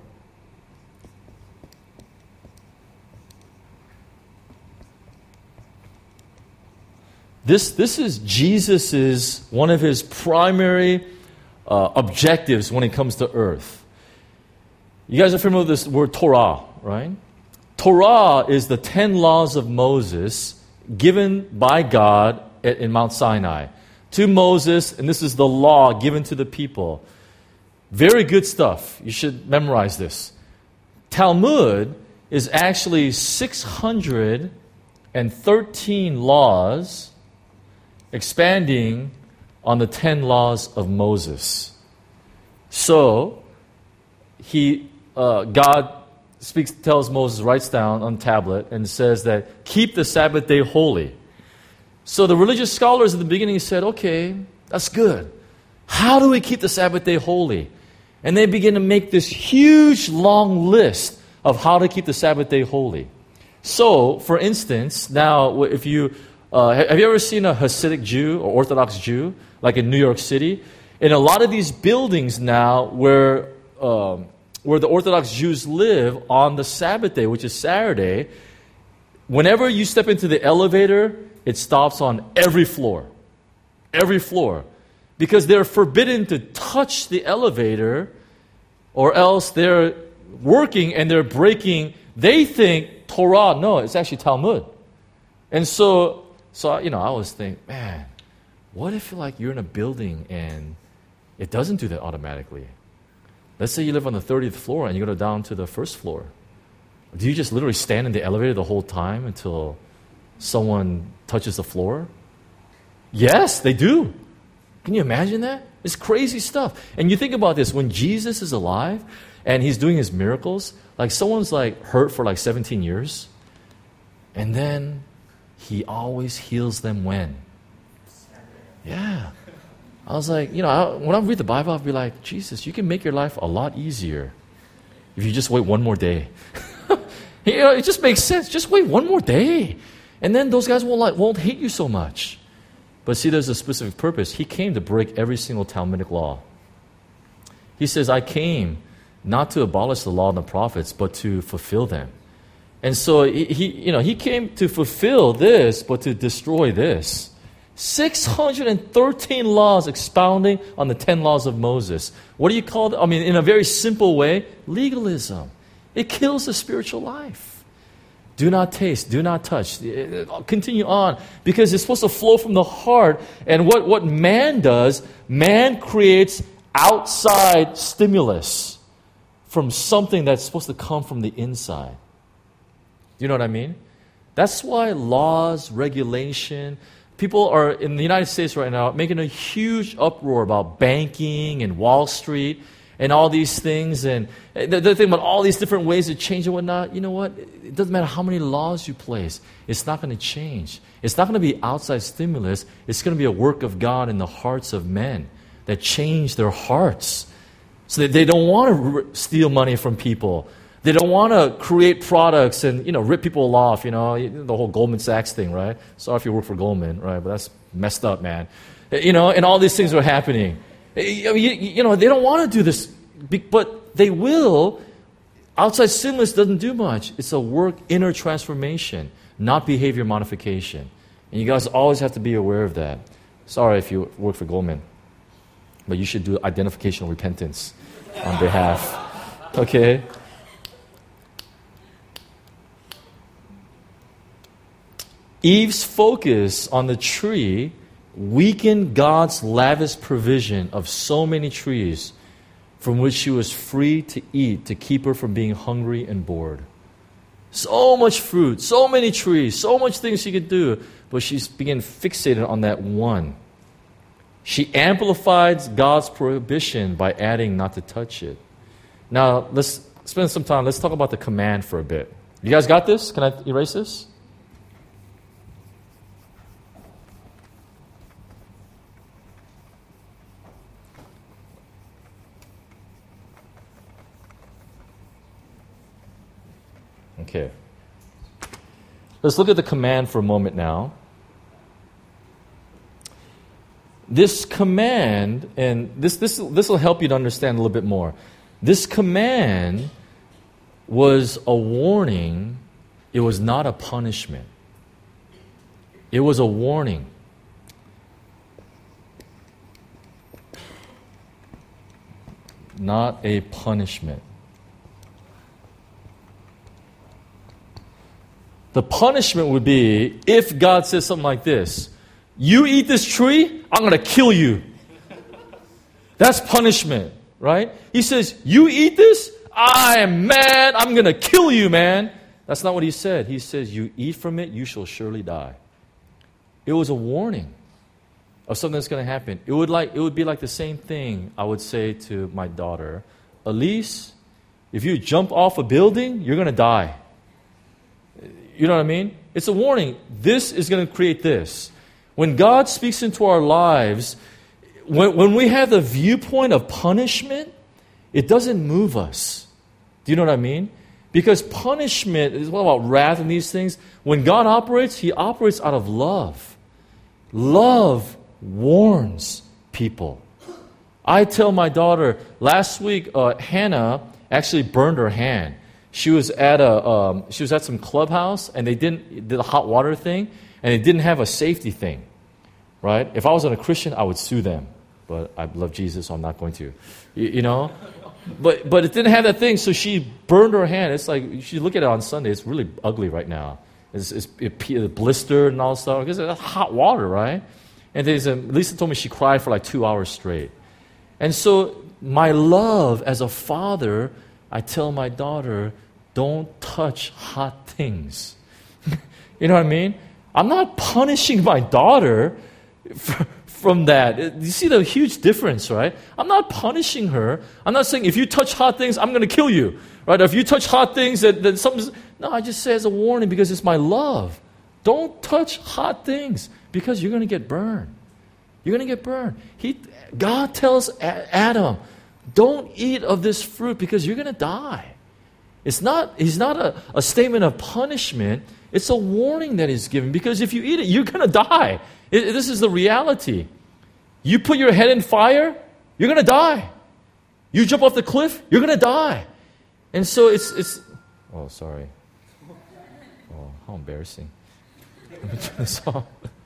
This, this is Jesus's, one of his primary uh, objectives when it comes to earth. You guys are familiar with this word Torah, right? Torah is the ten laws of Moses given by God at, in Mount Sinai to Moses, and this is the law given to the people. Very good stuff. You should memorize this. Talmud is actually six hundred thirteen laws expanding on the ten laws of Moses. So, he, uh, God speaks, tells Moses, writes down on tablet, and says that keep the Sabbath day holy. So the religious scholars at the beginning said, okay, that's good. How do we keep the Sabbath day holy? And they begin to make this huge, long list of how to keep the Sabbath day holy. So, for instance, now if you Uh, have you ever seen a Hasidic Jew or Orthodox Jew, like in New York City? In a lot of these buildings now where, um, where the Orthodox Jews live on the Sabbath day, which is Saturday, whenever you step into the elevator, it stops on every floor. Every floor. Because they're forbidden to touch the elevator, or else they're working and they're breaking, they think Torah. No, it's actually Talmud. And so, So, you know, I always think, man, what if like you're in a building and it doesn't do that automatically? Let's say you live on the thirtieth floor and you go down to the first floor. Do you just literally stand in the elevator the whole time until someone touches the floor? Yes, they do. Can you imagine that? It's crazy stuff. And you think about this, when Jesus is alive and he's doing his miracles, like someone's like hurt for like seventeen years, and then he always heals them when? Yeah. I was like, you know, I, when I read the Bible, I'll be like, Jesus, you can make your life a lot easier if you just wait one more day. You know, it just makes sense. Just wait one more day. And then those guys won't, like, won't hate you so much. But see, there's a specific purpose. He came to break every single Talmudic law. He says, I came not to abolish the law and the prophets, but to fulfill them. And so he, he you know, he came to fulfill this, but to destroy this. six hundred thirteen laws expounding on the ten laws of Moses. What do you call it? I mean, in a very simple way, legalism. It kills the spiritual life. Do not taste, do not touch. Continue on, because it's supposed to flow from the heart. And what, what man does, man creates outside stimulus from something that's supposed to come from the inside. Do you know what I mean? That's why laws, regulation, people are in the United States right now making a huge uproar about banking and Wall Street and all these things, and they're thinking about all these different ways to change and whatnot. You know what? It doesn't matter how many laws you place. It's not going to change. It's not going to be outside stimulus. It's going to be a work of God in the hearts of men that change their hearts so that they don't want to steal money from people. They don't want to create products and, you know, rip people off, you know, the whole Goldman Sachs thing, right? Sorry if you work for Goldman, right? But that's messed up, man. You know, and all these things are happening. You, you know, they don't want to do this, but they will. Outside stimulus doesn't do much. It's a work, inner transformation, not behavior modification. And you guys always have to be aware of that. Sorry if you work for Goldman, but you should do identification of repentance on behalf. Okay? Eve's focus on the tree weakened God's lavish provision of so many trees from which she was free to eat to keep her from being hungry and bored. So much fruit, so many trees, so much things she could do, but she's began fixated on that one. She amplified God's prohibition by adding not to touch it. Now, let's spend some time. Let's talk about the command for a bit. You guys got this? Can I erase this? Okay. Let's look at the command for a moment now. This command, and this this this will help you to understand a little bit more. This command was a warning. It was not a punishment. It was a warning. Not a punishment. The punishment would be if God says something like this: you eat this tree, I'm going to kill you. That's punishment, right? He says, you eat this, I am mad, I'm going to kill you, man. That's not what he said. He says, you eat from it, you shall surely die. It was a warning of something that's going to happen. It would like it would be like the same thing I would say to my daughter, Elise, if you jump off a building, you're going to die. You know what I mean? It's a warning. This is going to create this. When God speaks into our lives, when, when we have the viewpoint of punishment, it doesn't move us. Do you know what I mean? Because punishment is all about wrath and these things. When God operates, He operates out of love. Love warns people. I tell my daughter, last week, uh, Hannah actually burned her hand. She was at a um, she was at some clubhouse, and they didn't did a hot water thing, and they didn't have a safety thing, right? If I was a Christian, I would sue them, but I love Jesus, so I'm not going to, you, you know. But but it didn't have that thing, so she burned her hand. It's like you should look at it on Sunday. It's really ugly right now. It's, it's it blistered and all that stuff because it's hot water, right? And there's a, Lisa told me she cried for like two hours straight, and so my love as a father, I tell my daughter, don't touch hot things. You know what I mean? I'm not punishing my daughter for, from that. You see the huge difference, right? I'm not punishing her. I'm not saying, if you touch hot things, I'm going to kill you. Right? If you touch hot things, that, that something's... No, I just say as a warning because it's my love. Don't touch hot things because you're going to get burned. You're going to get burned. He, God tells Adam, don't eat of this fruit because you're going to die. It's not, he's not a, a statement of punishment. It's a warning that he's giving because if you eat it, you're going to die. It, this is the reality. You put your head in fire, you're going to die. You jump off the cliff, you're going to die. And so it's, it's, oh, sorry. Oh, how embarrassing. Let me turn this off.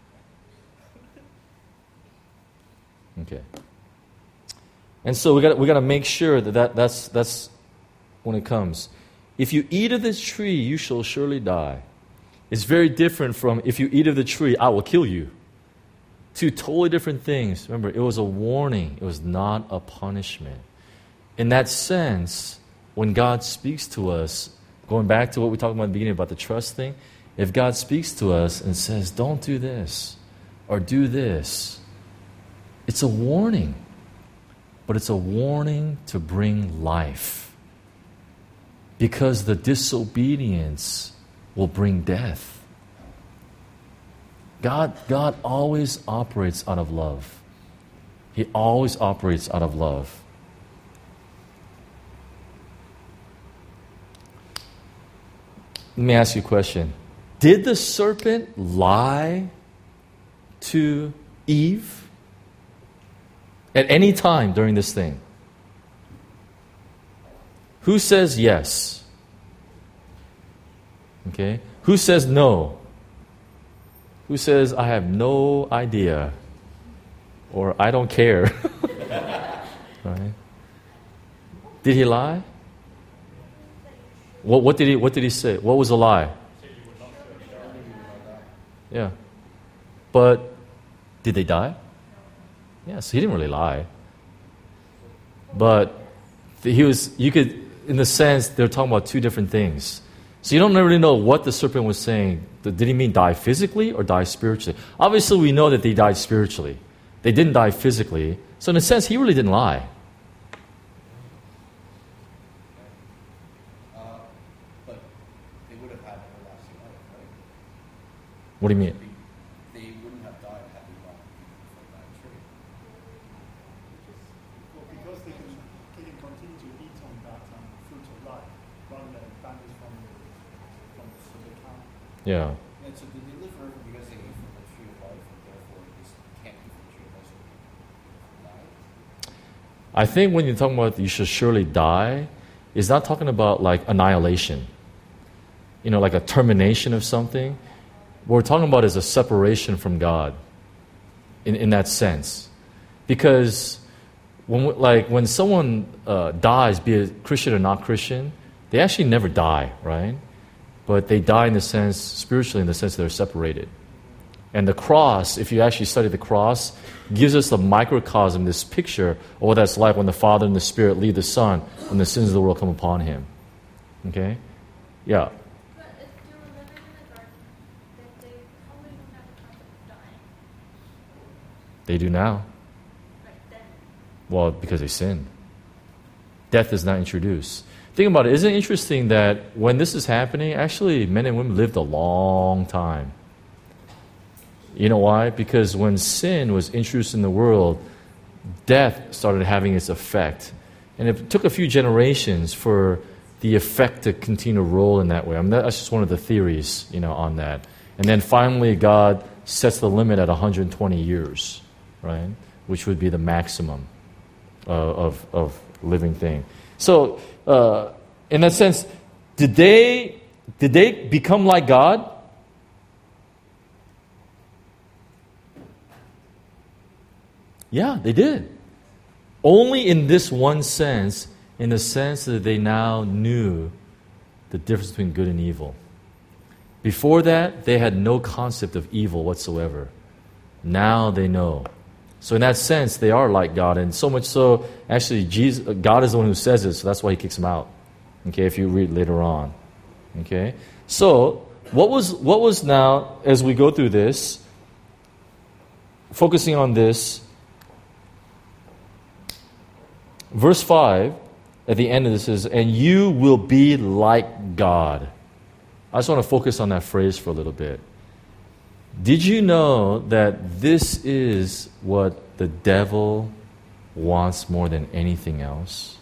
Okay. And so we got we got to make sure that, that that's that's when it comes. If you eat of this tree, you shall surely die. It's very different from if you eat of the tree, I will kill you. Two totally different things. Remember, it was a warning. It was not a punishment. In that sense, when God speaks to us, going back to what we talked about at the beginning about the trust thing, if God speaks to us and says, don't do this or do this, it's a warning. But it's a warning to bring life. Because the disobedience will bring death. God, God always operates out of love. He always operates out of love. Let me ask you a question. Did the serpent lie to Eve at any time during this thing? Who says yes? Okay. Who says no? Who says, I have no idea? Or I don't care? Right? Did he lie? What, what did he What did he say? What was a lie? Yeah. But did they die? Yes, he didn't really lie. But he was, you could, in the sense, they're talking about two different things. So you don't really know what the serpent was saying. Did he mean die physically or die spiritually? Obviously, we know that they died spiritually. They didn't die physically. So in a sense, he really didn't lie. Uh, but they would have had everlasting life, right? What do you mean? They wouldn't have died had they not eaten from that tree. Well, because they can, they can continue to eat on that um, fruit of life rather than banish from the, from the, so they can't. Yeah. And so did they live forever because they ate from the tree of life and therefore they just can't eat from the tree of life so they die? I think when you're talking about you should surely die, it's not talking about like annihilation. You know, like a termination of something. What we're talking about is a separation from God in, in that sense. Because when we, like when someone uh, dies, be it Christian or not Christian, they actually never die, right? But they die in the sense, spiritually in the sense they're separated. And the cross, if you actually study the cross, gives us a microcosm, this picture of what that's like when the Father and the Spirit leave the Son, when the sins of the world come upon Him. Okay? Yeah. But if they were living in the garden, then they probably don't have the concept of dying. They do now. Right then. Well, because they sinned. Death is not introduced. Think about it. Isn't it interesting that when this is happening, actually men and women lived a long time? You know why? Because when sin was introduced in the world, death started having its effect. And it took a few generations for the effect to continue to roll in that way. I mean, that's just one of the theories, you know, on that. And then finally, God sets the limit at one hundred twenty years, right? Which would be the maximum uh, of of living thing. So, uh, in that sense, did they did they become like God? Yeah, they did. Only in this one sense, in the sense that they now knew the difference between good and evil. Before that, they had no concept of evil whatsoever. Now they know. So in that sense, they are like God. And so much so, actually, Jesus, God is the one who says it, so that's why he kicks them out. Okay, if you read later on. Okay? So, what was what was now, as we go through this, focusing on this, verse five, at the end of this is, and you will be like God. I just want to focus on that phrase for a little bit. Did you know that this is what the devil wants more than anything else?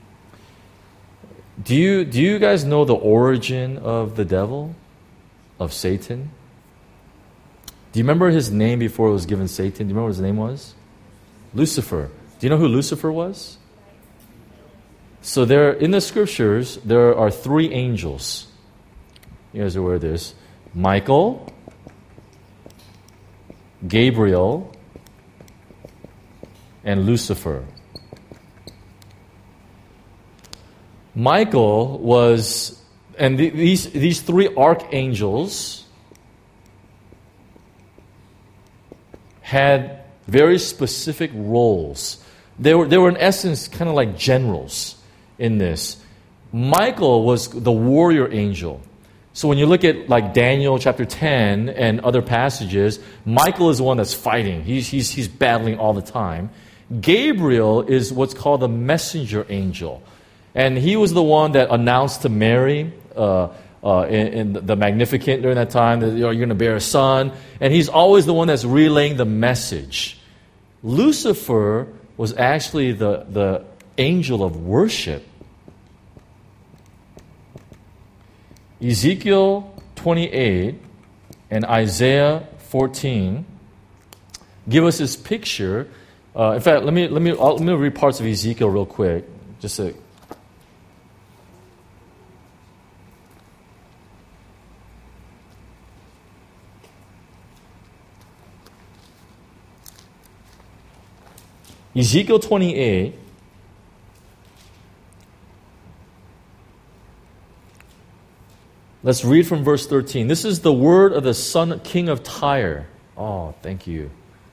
Do you, do you guys know the origin of the devil? Of Satan? Do you remember his name before it was given Satan? Do you remember what his name was? Lucifer. Do you know who Lucifer was? So there, in the scriptures, there are three angels. You guys are aware of this. Michael, Gabriel, and Lucifer. Michael was, and the, these, these three archangels had very specific roles. They were, they were in essence kind of like generals in this. Michael was the warrior angel. So when you look at like Daniel chapter ten and other passages, Michael is the one that's fighting. He's, he's, he's battling all the time. Gabriel is what's called the messenger angel. And he was the one that announced to Mary uh, uh, in, in the Magnificat during that time that, you know, you're going to bear a son. And he's always the one that's relaying the message. Lucifer was actually the, the angel of worship. Ezekiel twenty-eight and Isaiah fourteen give us this picture. Uh, in fact, let me let me I'll, let me read parts of Ezekiel real quick. Just a Ezekiel twenty-eight. Let's read from verse thirteen. This is the word of the son, king of Tyre. Oh, thank you.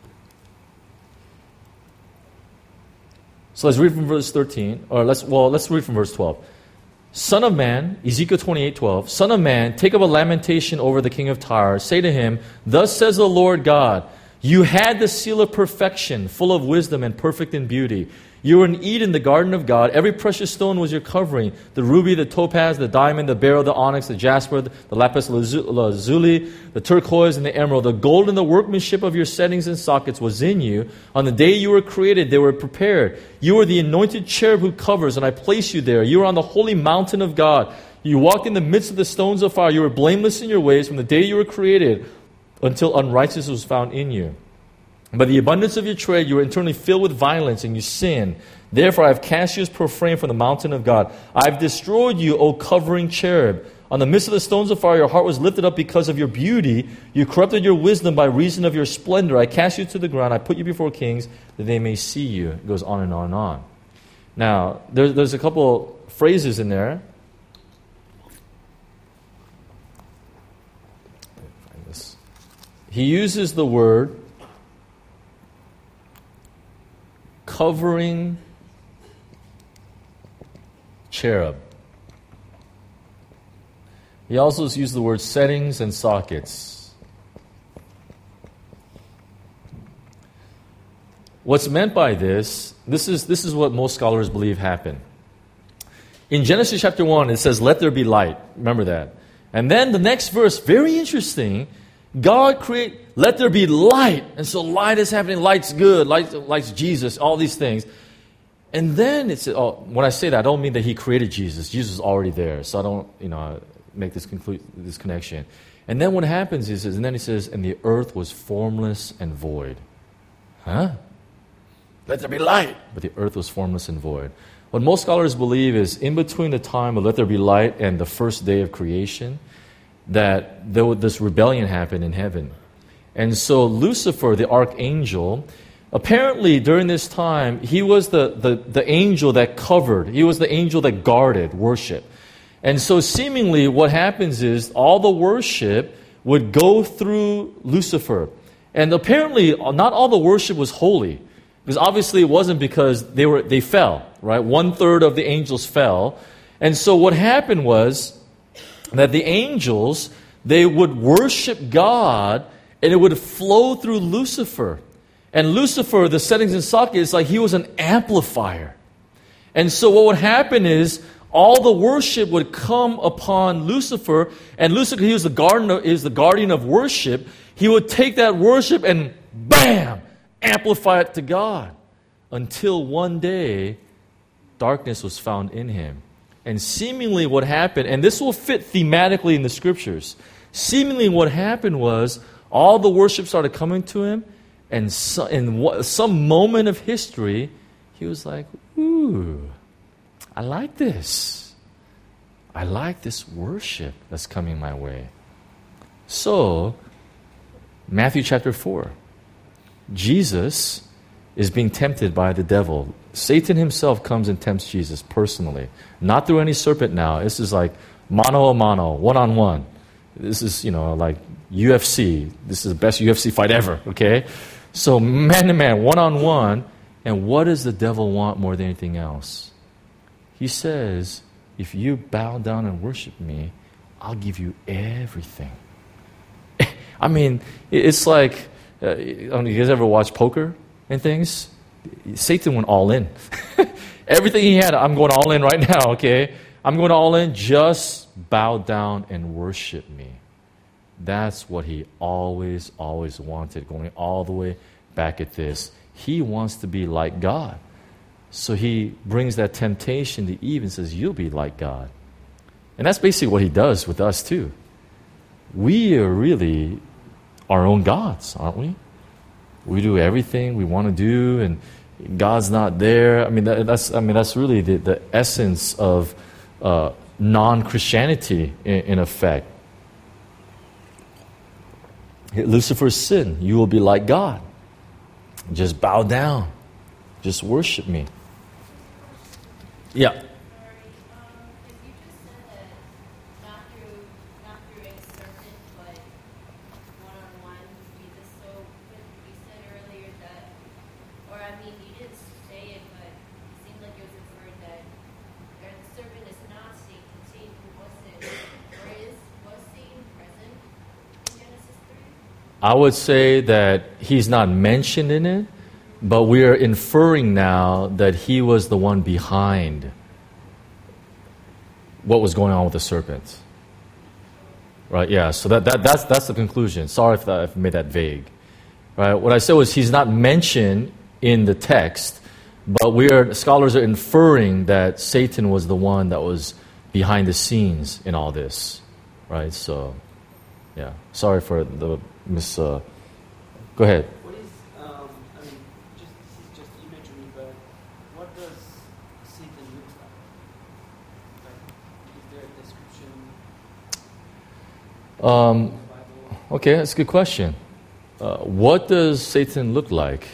So let's read from verse thirteen. Or let's well, let's read from verse twelve. Son of man, Ezekiel twenty-eight twelve. Son of man, take up a lamentation over the king of Tyre. Say to him, thus says the Lord God, you had the seal of perfection, full of wisdom and perfect in beauty. You were in Eden, the garden of God. Every precious stone was your covering. The ruby, the topaz, the diamond, the beryl, the onyx, the jasper, the lapis lazuli, the turquoise, and the emerald. The gold and the workmanship of your settings and sockets was in you. On the day you were created, they were prepared. You were the anointed cherub who covers, and I placed you there. You were on the holy mountain of God. You walked in the midst of the stones of fire. You were blameless in your ways from the day you were created until unrighteousness was found in you. By the abundance of your trade, you were internally filled with violence, and you sinned. Therefore, I have cast you as profane from the mountain of God. I have destroyed you, O covering cherub. On the midst of the stones of fire, your heart was lifted up because of your beauty. You corrupted your wisdom by reason of your splendor. I cast you to the ground. I put you before kings, that they may see you. It goes on and on and on. Now, there's, there's a couple phrases in there. He uses the word covering cherub. He also used the word settings and sockets. What's meant by this, this is, this is what most scholars believe happened. In Genesis chapter one, it says, let there be light. Remember that. And then the next verse, very interesting, God create, let there be light. And so light is happening, light's good, light, light's Jesus, all these things. And then it's, oh, when I say that, I don't mean that he created Jesus. Jesus is already there. So I don't, you know, make this conclu- this connection. And then what happens is, and then he says, and the earth was formless and void. Huh? Let there be light. But the earth was formless and void. What most scholars believe is in between the time of let there be light and the first day of creation, that there was this rebellion happened in heaven. And so Lucifer, the archangel, apparently during this time, he was the, the, the angel that covered. He was the angel that guarded worship. And so seemingly what happens is all the worship would go through Lucifer. And apparently, not all the worship was holy. Because obviously it wasn't because they were they fell, right? One third of the angels fell. And so what happened was that the angels, they would worship God, and it would flow through Lucifer. And Lucifer, the settings in socket, is like he was an amplifier. And so what would happen is all the worship would come upon Lucifer, and Lucifer, he was the gardener, is the guardian of worship. He would take that worship and bam, amplify it to God, until one day darkness was found in him. And seemingly what happened, and this will fit thematically in the scriptures, seemingly what happened was all the worship started coming to him, and so, in some moment of history, he was like, ooh, I like this. I like this worship that's coming my way. So, Matthew chapter four. Jesus is being tempted by the devil. Satan himself comes and tempts Jesus personally. Not through any serpent now. This is like mano a mano, one-on-one. This is, you know, like U F C. This is the best U F C fight ever, okay? So man to man, one-on-one. And what does the devil want more than anything else? He says, if you bow down and worship me, I'll give you everything. I mean, it's like, uh, you guys ever watch poker and things? Satan went all in. Everything he had, I'm going all in right now, okay? I'm going all in. Just bow down and worship me. That's what he always, always wanted, going all the way back at this. He wants to be like God. So he brings that temptation to Eve and says, you'll be like God. And that's basically what he does with us too. We are really our own gods, aren't we? We do everything we want to do, and God's not there. I mean, that, that's I mean that's really the, the essence of uh, non-Christianity in, in effect. Lucifer's sin. You will be like God. Just bow down. Just worship me. Yeah. Sorry, um, if you just said that not through, not through a serpent, but one-on-one with Jesus, so but you said earlier that, or I mean, you didn't say it, but it seemed like it was inferred that or the serpent is not Satan. Satan wasn't, or is, was Satan present in Genesis three? I would say that he's not mentioned in it, but we are inferring now that he was the one behind what was going on with the serpent. Right, yeah, so that, that that's that's the conclusion. Sorry if, that, if I made that vague. Right, what I said was he's not mentioned in the text, but we are scholars are inferring that Satan was the one that was behind the scenes in all this. Right, so, yeah, sorry for the mis... Uh, go ahead. What is, um, I mean, just, this is just imagery, but what does Satan look like? Like, is there a description Um, in the Bible? okay, that's a good question. Uh, what does Satan look like?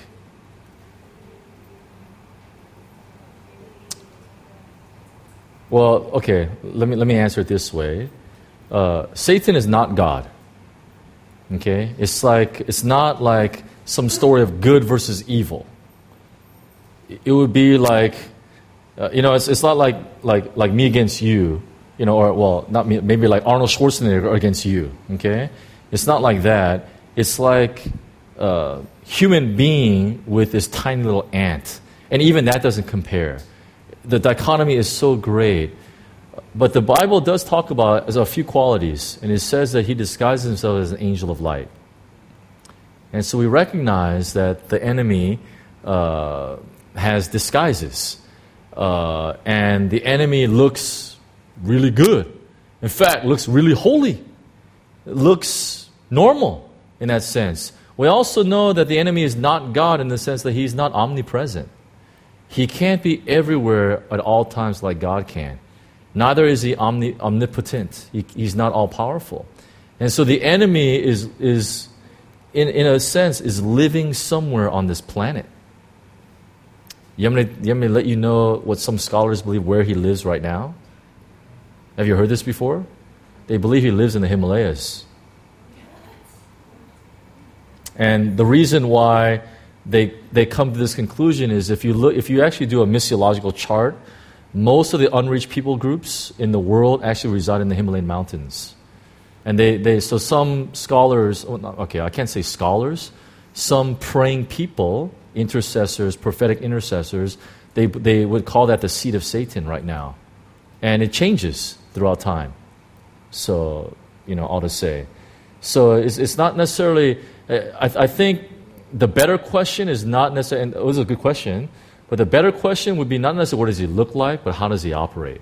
Well, okay, let me let me answer it this way. Uh, Satan is not God. Okay, it's like it's not like some story of good versus evil. It would be like, uh, you know, it's it's not like like like me against you, you know, or well, not me, maybe like Arnold Schwarzenegger against you. Okay, it's not like that. It's like a human being with this tiny little ant, and even that doesn't compare. The dichotomy is so great. But the Bible does talk about as a few qualities, and it says that he disguises himself as an angel of light. And so we recognize that the enemy uh, has disguises. Uh, and the enemy looks really good. In fact, looks really holy. It looks normal in that sense. We also know that the enemy is not God in the sense that he's not omnipresent. He can't be everywhere at all times like God can. Neither is he omni, omnipotent. He, he's not all-powerful. And so the enemy is, is in, in a sense, is living somewhere on this planet. You want, me to, you want me to let you know what some scholars believe where he lives right now? Have you heard this before? They believe he lives in the Himalayas. And the reason why they they come to this conclusion is if you look, if you actually do a missiological chart, most of the unreached people groups in the world actually reside in the Himalayan mountains. And they, they so some scholars, oh, no, okay, I can't say scholars, some praying people, intercessors, prophetic intercessors, they they would call that the seat of Satan right now. And it changes throughout time. So, you know, all to say. So it's, it's not necessarily, I, I think the better question is not necessarily, and it was a good question, but the better question would be not necessarily what does he look like, but how does he operate?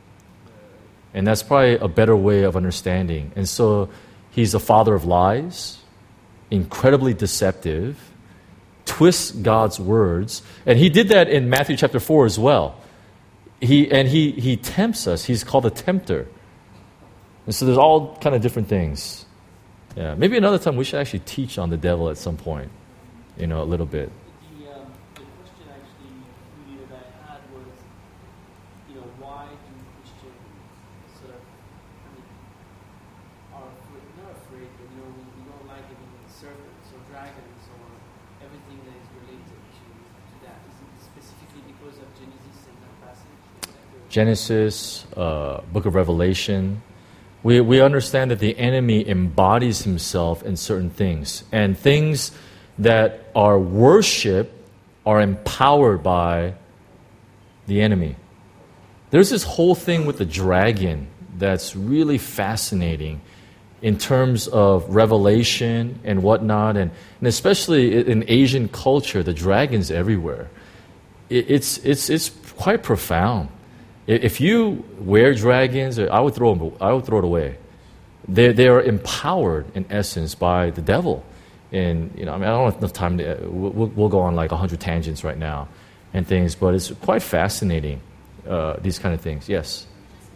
And that's probably a better way of understanding. And so he's a father of lies, incredibly deceptive, twists God's words. And he did that in Matthew chapter four as well. He and he he tempts us. He's called a tempter. And so there's all kind of different things. Yeah, maybe another time we should actually teach on the devil at some point, you know, a little bit. The, um, the question actually really that I had was, you know, why do Christians sort of, I mean, are afraid, not afraid, but you know, we, we don't like it with serpents or dragons or everything that is related to, to that. Is it specifically because of Genesis and that passage? Genesis, uh, Book of Revelation. We we understand that the enemy embodies himself in certain things. And things that are worship are empowered by the enemy. There's this whole thing with the dragon that's really fascinating in terms of revelation and whatnot. And, and especially in Asian culture, the dragon's everywhere. It, it's, it's, it's quite profound. If you wear dragons, I would throw them, I would throw it away. They they are empowered in essence by the devil, and you know I mean I don't have enough time to we'll, we'll go on like a hundred tangents right now, and things, but it's quite fascinating. Uh, these kind of things, yes.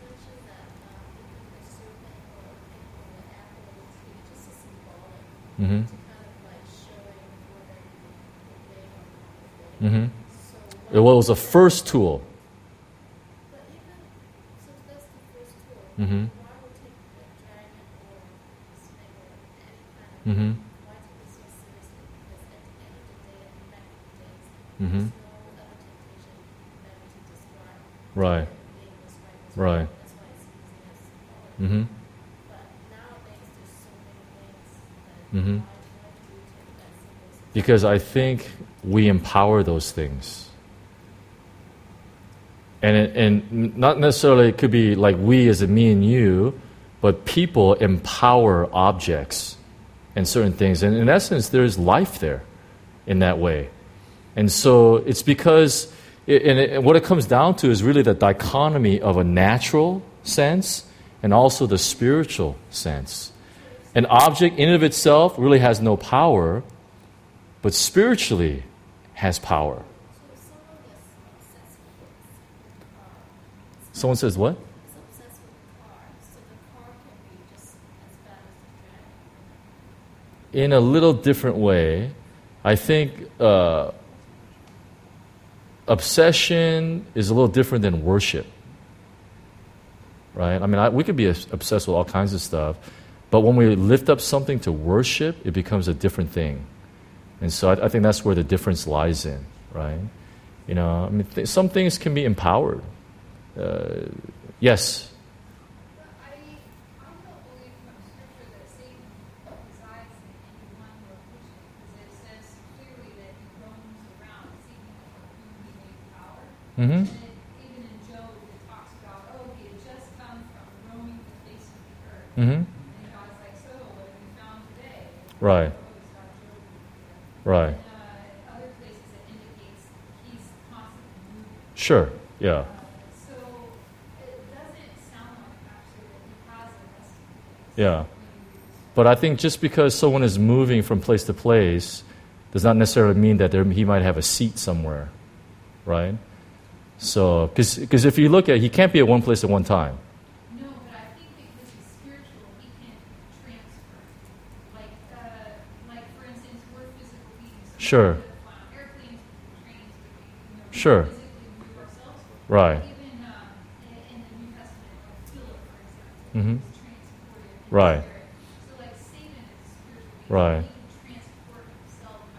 Mm-hmm. Mm-hmm. It was a first tool. Mm-hmm. Mm-hmm. Mm-hmm. Right. Right. Mm-hmm. Mm-hmm. Because I think we empower those things. And it, and not necessarily it could be like we as in me and you, but people empower objects and certain things. And in essence, there is life there in that way. And so it's because, it, and, it, and what it comes down to is really the dichotomy of a natural sense and also the spiritual sense. An object in and of itself really has no power, but spiritually has power. Someone says what? In a little different way, I think uh, obsession is a little different than worship. Right? I mean, I, we could be obsessed with all kinds of stuff, but when we lift up something to worship, it becomes a different thing. And so I, I think that's where the difference lies in, right? You know, I mean, th- some things can be empowered. Uh, yes. But I, I don't believe from Scripture that Satan resides in any one location, because it says clearly that he roams around seeking whom he may devour. Mm-hmm. And it, even in Job, it talks about, oh, he had just come from roaming the face of the earth. Mm-hmm. And God's like, so what have you found today? Right. Oh, he's got Job here. Right. And, uh, other places it indicates he's constantly moving. Sure. Yeah. So it doesn't sound like actually that he has a resting place. Yeah. But I think just because someone is moving from place to place does not necessarily mean that there, he might have a seat somewhere, right? So, because if you look at it, he can't be at one place at one time. No, but I think because he's spiritual, he can transfer. Like, uh, like for instance, we're physical beings. So Sure. we could fly on airplanes, we could trains, we could, you know, Sure. physically move ourselves. Right. Even um, in, in the New Testament, like Philip, for example, Mhm. was transported in Right. the spirit. So like Satan is a spiritual being. Right. He can transport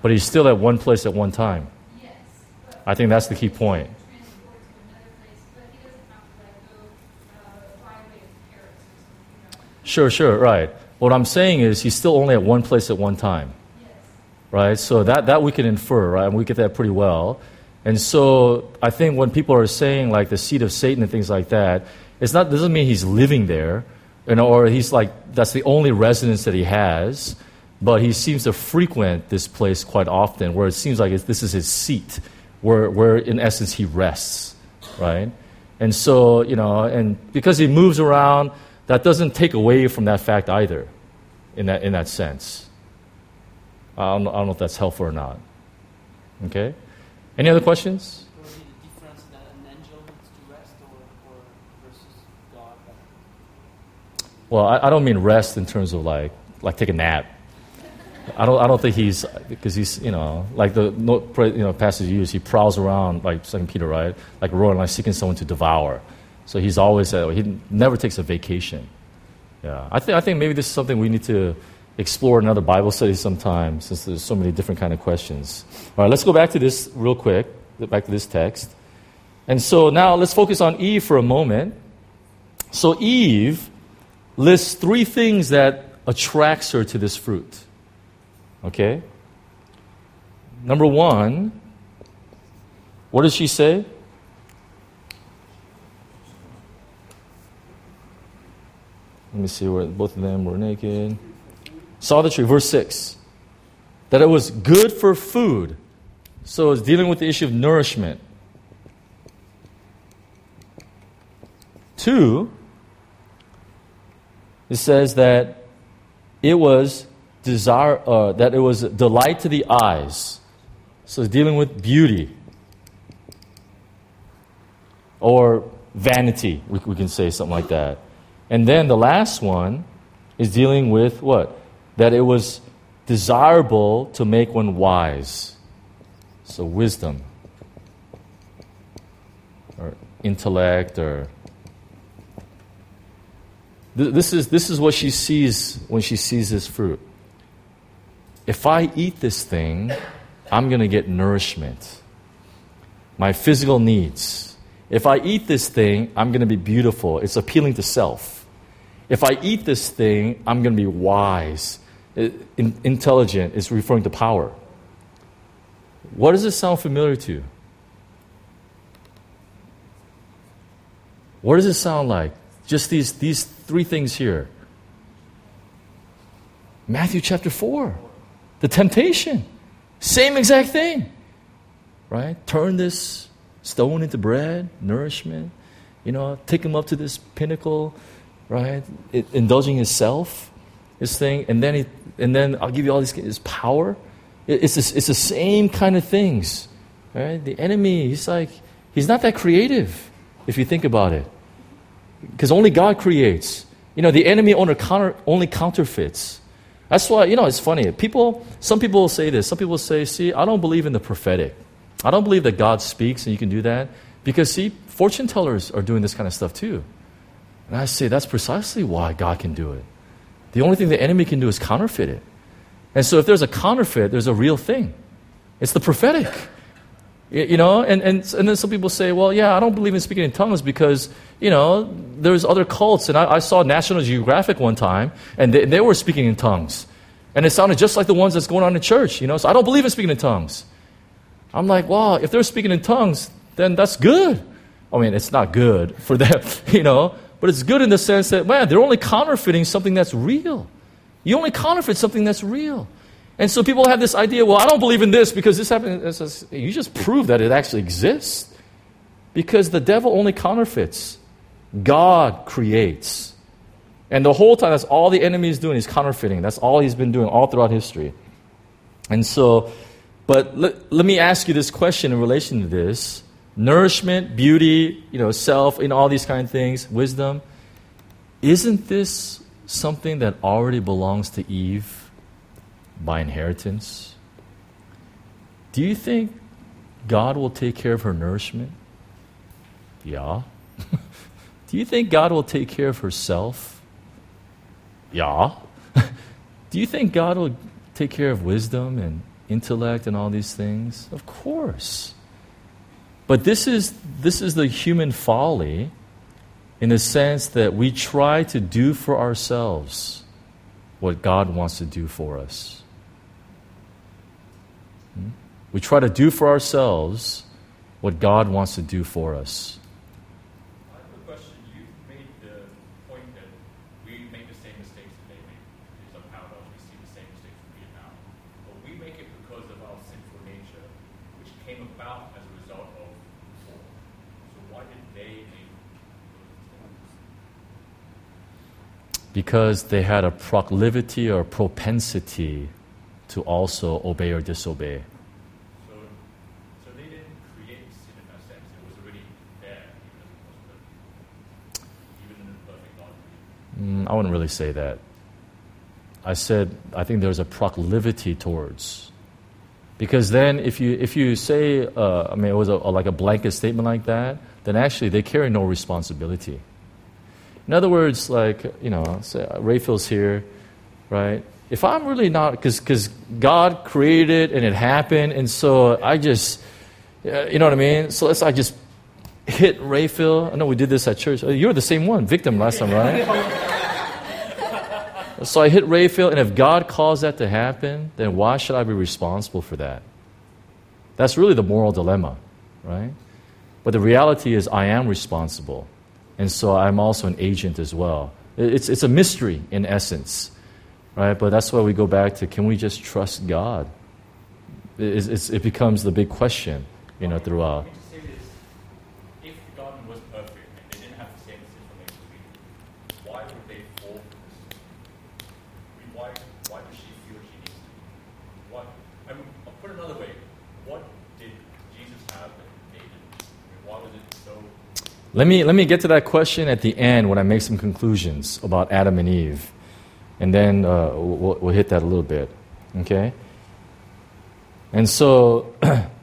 But he's still at one place at one time. Yes. But I think that's the key point. transport to another place, but he doesn't have to like go uh, by way of Paris or something. You know? Sure, sure, right. What I'm saying is he's still only at one place at one time. Yes. Right? So that, that we can infer, right? And we get that pretty well. And so I think when people are saying like the seat of Satan and things like that, it's not doesn't mean he's living there, you know, or he's like that's the only residence that he has, but he seems to frequent this place quite often, where it seems like it's, this is his seat, where where in essence he rests, right? And so you know, and because he moves around, that doesn't take away from that fact either, in that in that sense. I don't, I don't know if that's helpful or not. Okay. Any other questions? Or is it the difference that an angel needs to rest or, or versus God? Well, I, I don't mean rest in terms of like like take a nap. I don't I don't think he's because he's you know like the you know passage you use, he prowls around like Second Peter, right, like roaring, like seeking someone to devour. So he's always uh, he never takes a vacation. Yeah, I think I think maybe this is something we need to explore in another Bible study sometime, since there's so many different kind of questions. All right, let's go back to this real quick, back to this text. And so now let's focus on Eve for a moment. So Eve lists three things that attracts her to this fruit. Okay? Number one, what does she say? Let me see where both of them were naked. Saw the tree, verse six, that it was good for food. So it's dealing with the issue of nourishment. Two, it says that it was desire, uh, that it was delight to the eyes. So it's dealing with beauty or vanity. We, we can say something like that. And then the last one is dealing with what? That it was desirable to make one wise. So wisdom or intellect or th- this is this is what she sees when she sees this fruit. If I eat this thing, I'm going to get nourishment. My physical needs. If I eat this thing, I'm going to be beautiful. It's appealing to self. If I eat this thing, I'm going to be wise. In, intelligent is referring to power. What does it sound familiar to? What does it sound like? Just these, these three things here. Matthew chapter four. The temptation. Same exact thing. Right? Turn this stone into bread, nourishment. You know, take him up to this pinnacle. Right? It, indulging himself. This thing. And then, he, and then I'll give you all this, this power. It, it's, this, it's the same kind of things. Right? The enemy, he's like, he's not that creative if you think about it. Because only God creates. You know, the enemy only, counter, only counterfeits. That's why, you know, it's funny. People, some people will say this. Some people say, see, I don't believe in the prophetic. I don't believe that God speaks and you can do that. Because, see, fortune tellers are doing this kind of stuff too. And I say, that's precisely why God can do it. The only thing the enemy can do is counterfeit it. And so if there's a counterfeit, there's a real thing. It's the prophetic. You know, and, and, and then some people say, well, yeah, I don't believe in speaking in tongues because, you know, there's other cults. And I, I saw National Geographic one time, and they, they were speaking in tongues. And it sounded just like the ones that's going on in church, you know. So I don't believe in speaking in tongues. I'm like, well, if they're speaking in tongues, then that's good. I mean, it's not good for them, you know, but it's good in the sense that, man, they're only counterfeiting something that's real. You only counterfeit something that's real. And so people have this idea, well, I don't believe in this because this happened. You just prove that it actually exists. Because the devil only counterfeits. God creates. And the whole time, that's all the enemy is doing. He's counterfeiting. That's all he's been doing all throughout history. And so, but let, let me ask you this question in relation to this. Nourishment, beauty, you know, self, and all these kind of things, wisdom. Isn't this something that already belongs to Eve? By inheritance? Do you think God will take care of her nourishment? Yeah. Do you think God will take care of herself? Yeah. Do you think God will take care of wisdom and intellect and all these things? Of course. But this is this is the human folly in the sense that we try to do for ourselves what God wants to do for us. Hmm? We try to do for ourselves what God wants to do for us. I have a question. You made the point that we make the same mistakes that they make. Because of how we see the same mistakes in Vietnam. But we make it because of our sinful nature, which came about as a result of fall. So why did they make those mistakes? Because they had a proclivity or propensity to also obey or disobey. So, so they didn't create sin in that sense. It was already there, even in the perfect God. Mm, I wouldn't really say that. I said I think there's a proclivity towards. Because then if you if you say, uh, I mean, it was a, a, like a blanket statement like that, then actually they carry no responsibility. In other words, like, you know, say Raphael's here, right? If I'm really not, because God created and it happened, and so I just, you know what I mean? So let's I just hit Raphael. I know we did this at church. You're the same one, victim last time, right? So I hit Raphael, and if God caused that to happen, then why should I be responsible for that? That's really the moral dilemma, right? But the reality is I am responsible. And so I'm also an agent as well. It's it's a mystery in essence, right? But that's why we go back to, can we just trust God? It's, it's, it becomes the big question, you know, throughout. Let me just say this. If the garden was perfect and they didn't have the same sinful nature we do, why would they fall for this? I mean, why, why does she feel she needs to? Why? I mean, I'll put it another way. What did Jesus have that they didn't? I mean, why was it so... Let me let me get to that question at the end when I make some conclusions about Adam and Eve. And then uh, we'll, we'll hit that a little bit, okay? And so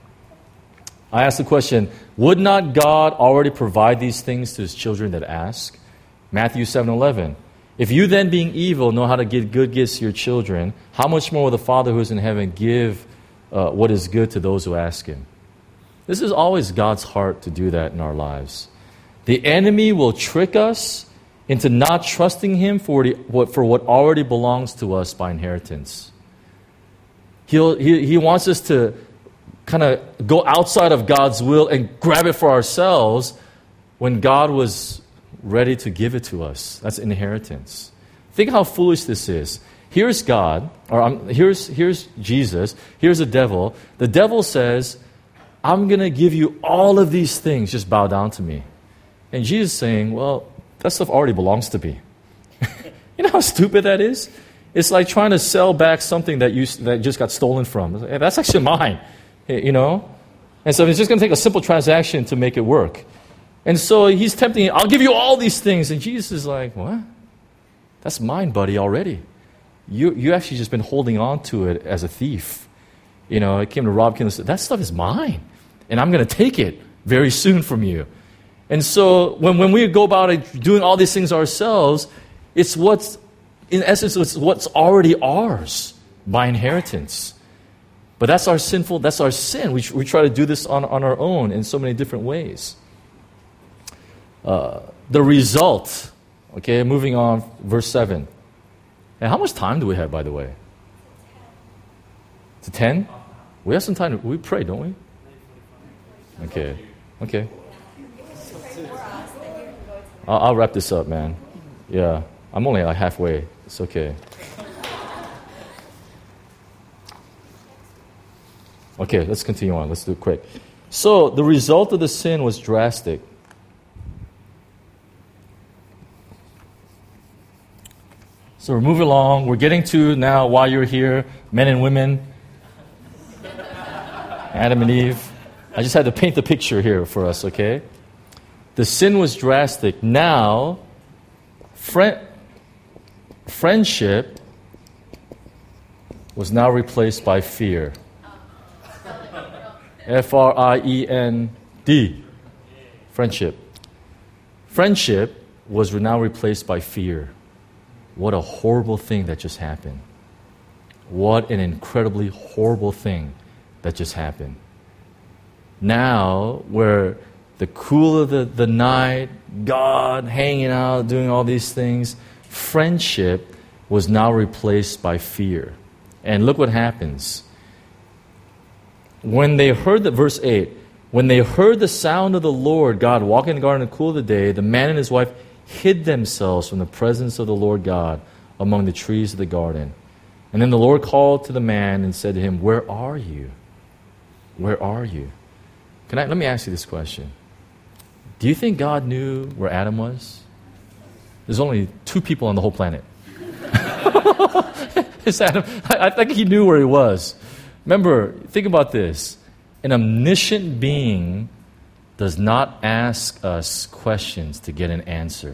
I asked the question, would not God already provide these things to his children that ask? Matthew seven eleven. If you then, being evil, know how to give good gifts to your children, how much more will the Father who is in heaven give uh, what is good to those who ask him? This is always God's heart to do that in our lives. The enemy will trick us into not trusting him for what, for what already belongs to us by inheritance. He'll, he, he wants us to kind of go outside of God's will and grab it for ourselves when God was ready to give it to us. That's inheritance. Think how foolish this is. Here's God, or um, here's, here's Jesus, here's the devil. The devil says, I'm going to give you all of these things, just bow down to me. And Jesus is saying, well, that stuff already belongs to me. You know how stupid that is? It's like trying to sell back something that you that just got stolen from. Hey, that's actually mine, you know? And so it's just going to take a simple transaction to make it work. And so he's tempting, I'll give you all these things. And Jesus is like, what? That's mine, buddy, already. You you actually just been holding on to it as a thief. You know, I came to rob, and said, that stuff is mine. And I'm going to take it very soon from you. And so when, when we go about it, doing all these things ourselves, it's what's, in essence, it's what's already ours by inheritance. But that's our sinful, that's our sin. We, we try to do this on, on our own in so many different ways. Uh, the result, okay, moving on, verse seven. And how much time do we have, by the way? To ten? We have some time. We pray, don't we? Okay. Okay. I'll, I'll wrap this up, man. Yeah. I'm only like halfway. It's okay. Okay, let's continue on. Let's do it quick. So, the result of the sin was drastic. So, we're moving along. We're getting to now why you're here, men and women, Adam and Eve. I just had to paint the picture here for us, okay? The sin was drastic. Now, friend, friendship was now replaced by fear. F R I E N D. Friendship. Friendship was now replaced by fear. What a horrible thing that just happened. What an incredibly horrible thing that just happened. Now, where the cool of the, the night, God hanging out, doing all these things, friendship was now replaced by fear. And look what happens. When they heard the, verse eight, when they heard the sound of the Lord God walking in the garden in the cool of the day, the man and his wife hid themselves from the presence of the Lord God among the trees of the garden. And then the Lord called to the man and said to him, "Where are you? Where are you?" Can I, let me ask you this question. Do you think God knew where Adam was? There's only two people on the whole planet. It's Adam. I, I think he knew where he was. Remember, think about this. An omniscient being does not ask us questions to get an answer.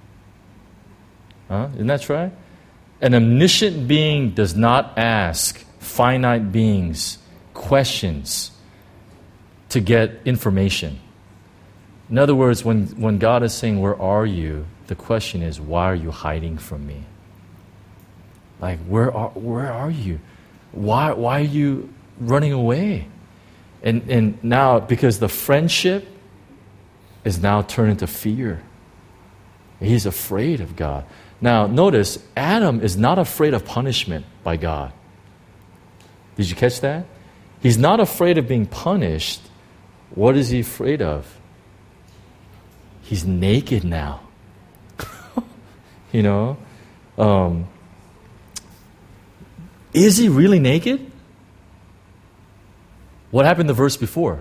Huh? Isn't that right? An omniscient being does not ask finite beings questions to get information. In other words, when, when God is saying, "Where are you?" the question is, why are you hiding from me? Like, where are where are you? Why why are you running away? And and now, because the friendship is now turned into fear. He's afraid of God. Now, notice, Adam is not afraid of punishment by God. Did you catch that? He's not afraid of being punished. What is he afraid of? He's naked now. You know? Um, is he really naked? What happened the verse before?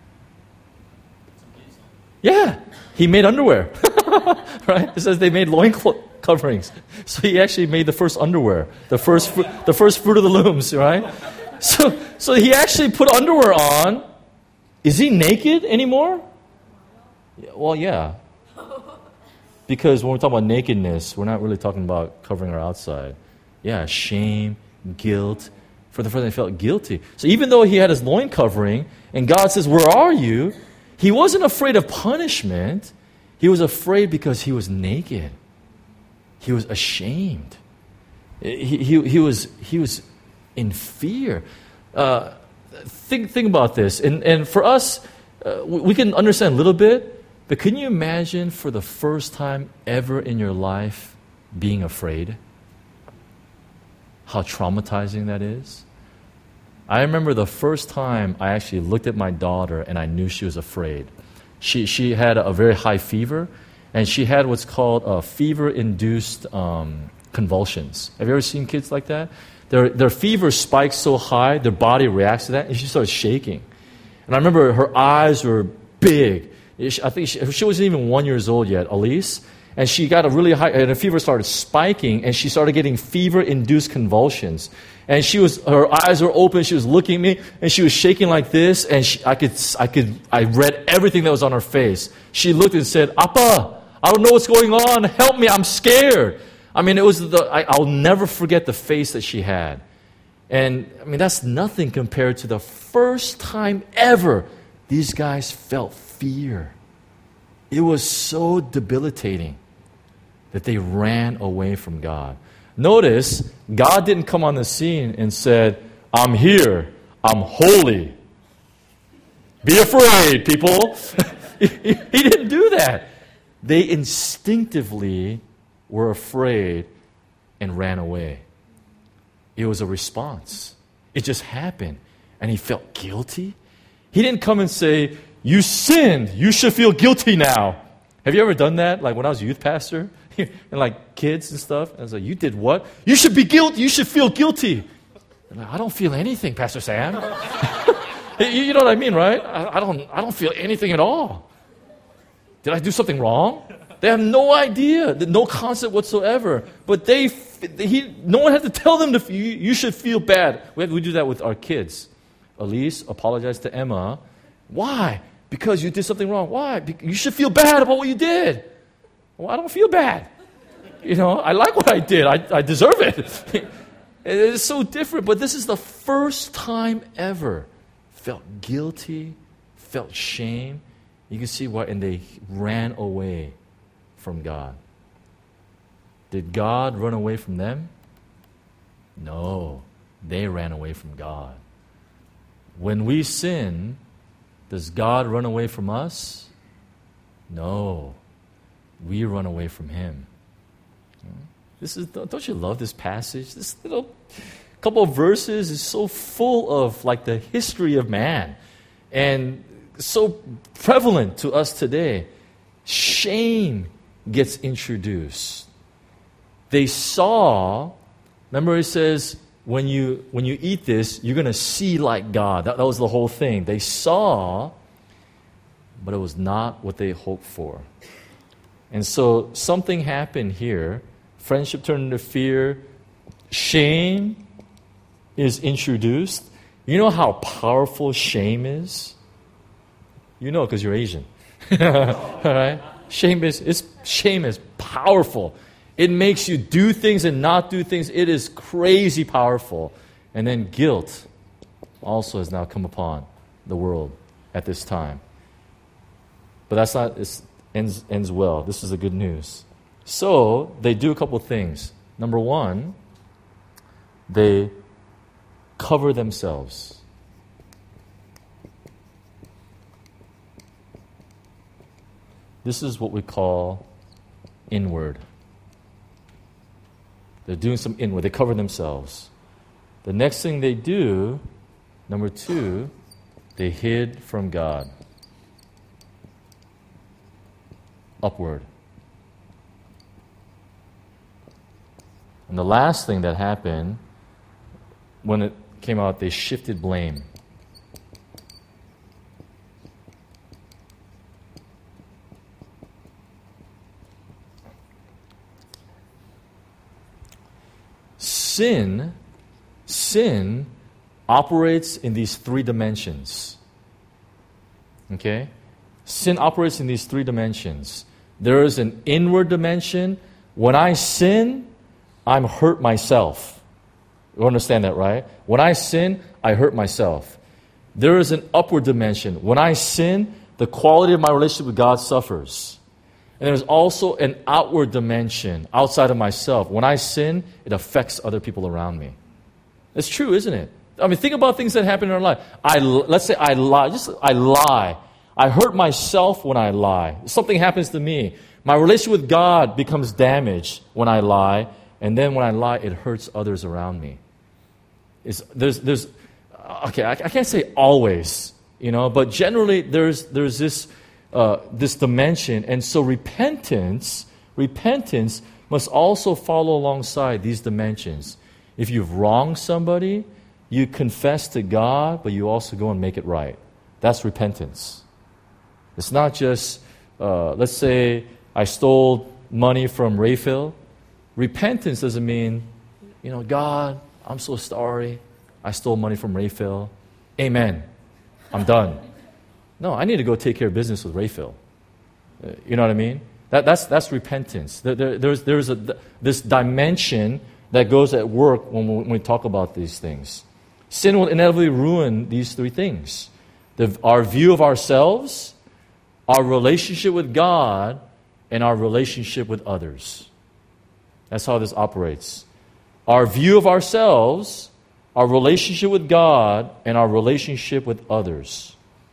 Yeah, he made underwear. Right? It says they made loin coverings. So he actually made the first underwear, the first fru- the first fruit of the looms, right? So so he actually put underwear on. Is he naked anymore? Well, yeah. Because when we're talking about nakedness, we're not really talking about covering our outside. Yeah, shame, guilt. For the first time, he felt guilty. So even though he had his loin covering, and God says, "Where are you?" he wasn't afraid of punishment. He was afraid because he was naked. He was ashamed. He, he, he, was, he was in fear. Uh, think, think about this. And, and for us, uh, we can understand a little bit, but can you imagine for the first time ever in your life being afraid? How traumatizing that is? I remember the first time I actually looked at my daughter and I knew she was afraid. She she had a very high fever, and she had what's called a fever-induced um, convulsions. Have you ever seen kids like that? Their their fever spikes so high, their body reacts to that, and she starts shaking. And I remember her eyes were big. I think she, she wasn't even one years old yet, Elise. And she got a really high, and her fever started spiking, and she started getting fever-induced convulsions. And she was, her eyes were open, she was looking at me, and she was shaking like this, and she, I could, I could, I read everything that was on her face. She looked and said, "Appa, I don't know what's going on, help me, I'm scared." I mean, it was the, I, I'll never forget the face that she had. And, I mean, that's nothing compared to the first time ever these guys felt fear. It was so debilitating that they ran away from God. Notice, God didn't come on the scene and said, "I'm here, I'm holy. Be afraid, people." he, he didn't do that. They instinctively were afraid and ran away. It was a response. It just happened. And he felt guilty. He didn't come and say, "You sinned, you should feel guilty now." Have you ever done that? Like when I was a youth pastor, and like kids and stuff, I was like, "You did what? You should be guilty, you should feel guilty." I'm like, "I don't feel anything, Pastor Sam." You know what I mean, right? I, I don't I don't feel anything at all. Did I do something wrong? They have no idea, no concept whatsoever. But they, he, no one had to tell them to. You, you should feel bad. We, have, we do that with our kids. Elise apologized to Emma. Why? Because you did something wrong. Why? Because you should feel bad about what you did. Well, I don't feel bad. You know, I like what I did. I, I deserve it. It's so different. But this is the first time ever felt guilty, felt shame. You can see why, and they ran away from God. Did God run away from them? No. They ran away from God. When we sin, does God run away from us? No. We run away from Him. This is, don't you love this passage? This little couple of verses is so full of like the history of man and so prevalent to us today. Shame gets introduced. They saw, remember it says, when you when you eat this, you're going to see like God. That, that was the whole thing. They saw, but it was not what they hoped for. And so something happened here. Friendship turned into fear. Shame is introduced. You know how powerful shame is? You know because you're Asian. All right? Shame is it's, shame is powerful. It makes you do things and not do things. It is crazy powerful. And then guilt also has now come upon the world at this time. But that's not, it ends, ends well. This is the good news. So they do a couple things. Number one, they cover themselves. This is what we call inward. They're doing some inward. They cover themselves. The next thing they do, number two, they hid from God. Upward. And the last thing that happened, when it came out, they shifted blame. Sin, sin operates in these three dimensions. Okay? Sin operates in these three dimensions. There is an inward dimension. When I sin, I'm hurt myself. You understand that, right? When I sin, I hurt myself. There is an upward dimension. When I sin, the quality of my relationship with God suffers. And there's also an outward dimension outside of myself. When I sin, it affects other people around me. It's true, isn't it? I mean, think about things that happen in our life. I, let's say I lie. Just I lie. I hurt myself when I lie. Something happens to me. My relationship with God becomes damaged when I lie. And then when I lie, it hurts others around me. It's, there's, there's, okay, I, I can't say always, you know, but generally there's, there's this, uh, this dimension. And so repentance, repentance must also follow alongside these dimensions. If you've wronged somebody, you confess to God, but you also go and make it right. That's repentance. It's not just, uh, let's say I stole money from Rayfield. Repentance doesn't mean, you know, God, I'm so sorry. I stole money from Rayfield. Amen. I'm done. No, I need to go take care of business with Rayfield. Uh, you know what I mean? That, that's, that's repentance. There, there, there's there's a, this dimension that goes at work when we, when we talk about these things. Sin will inevitably ruin these three things. The, our view of ourselves, our relationship with God, and our relationship with others. That's how this operates. Our view of ourselves, our relationship with God, and our relationship with others.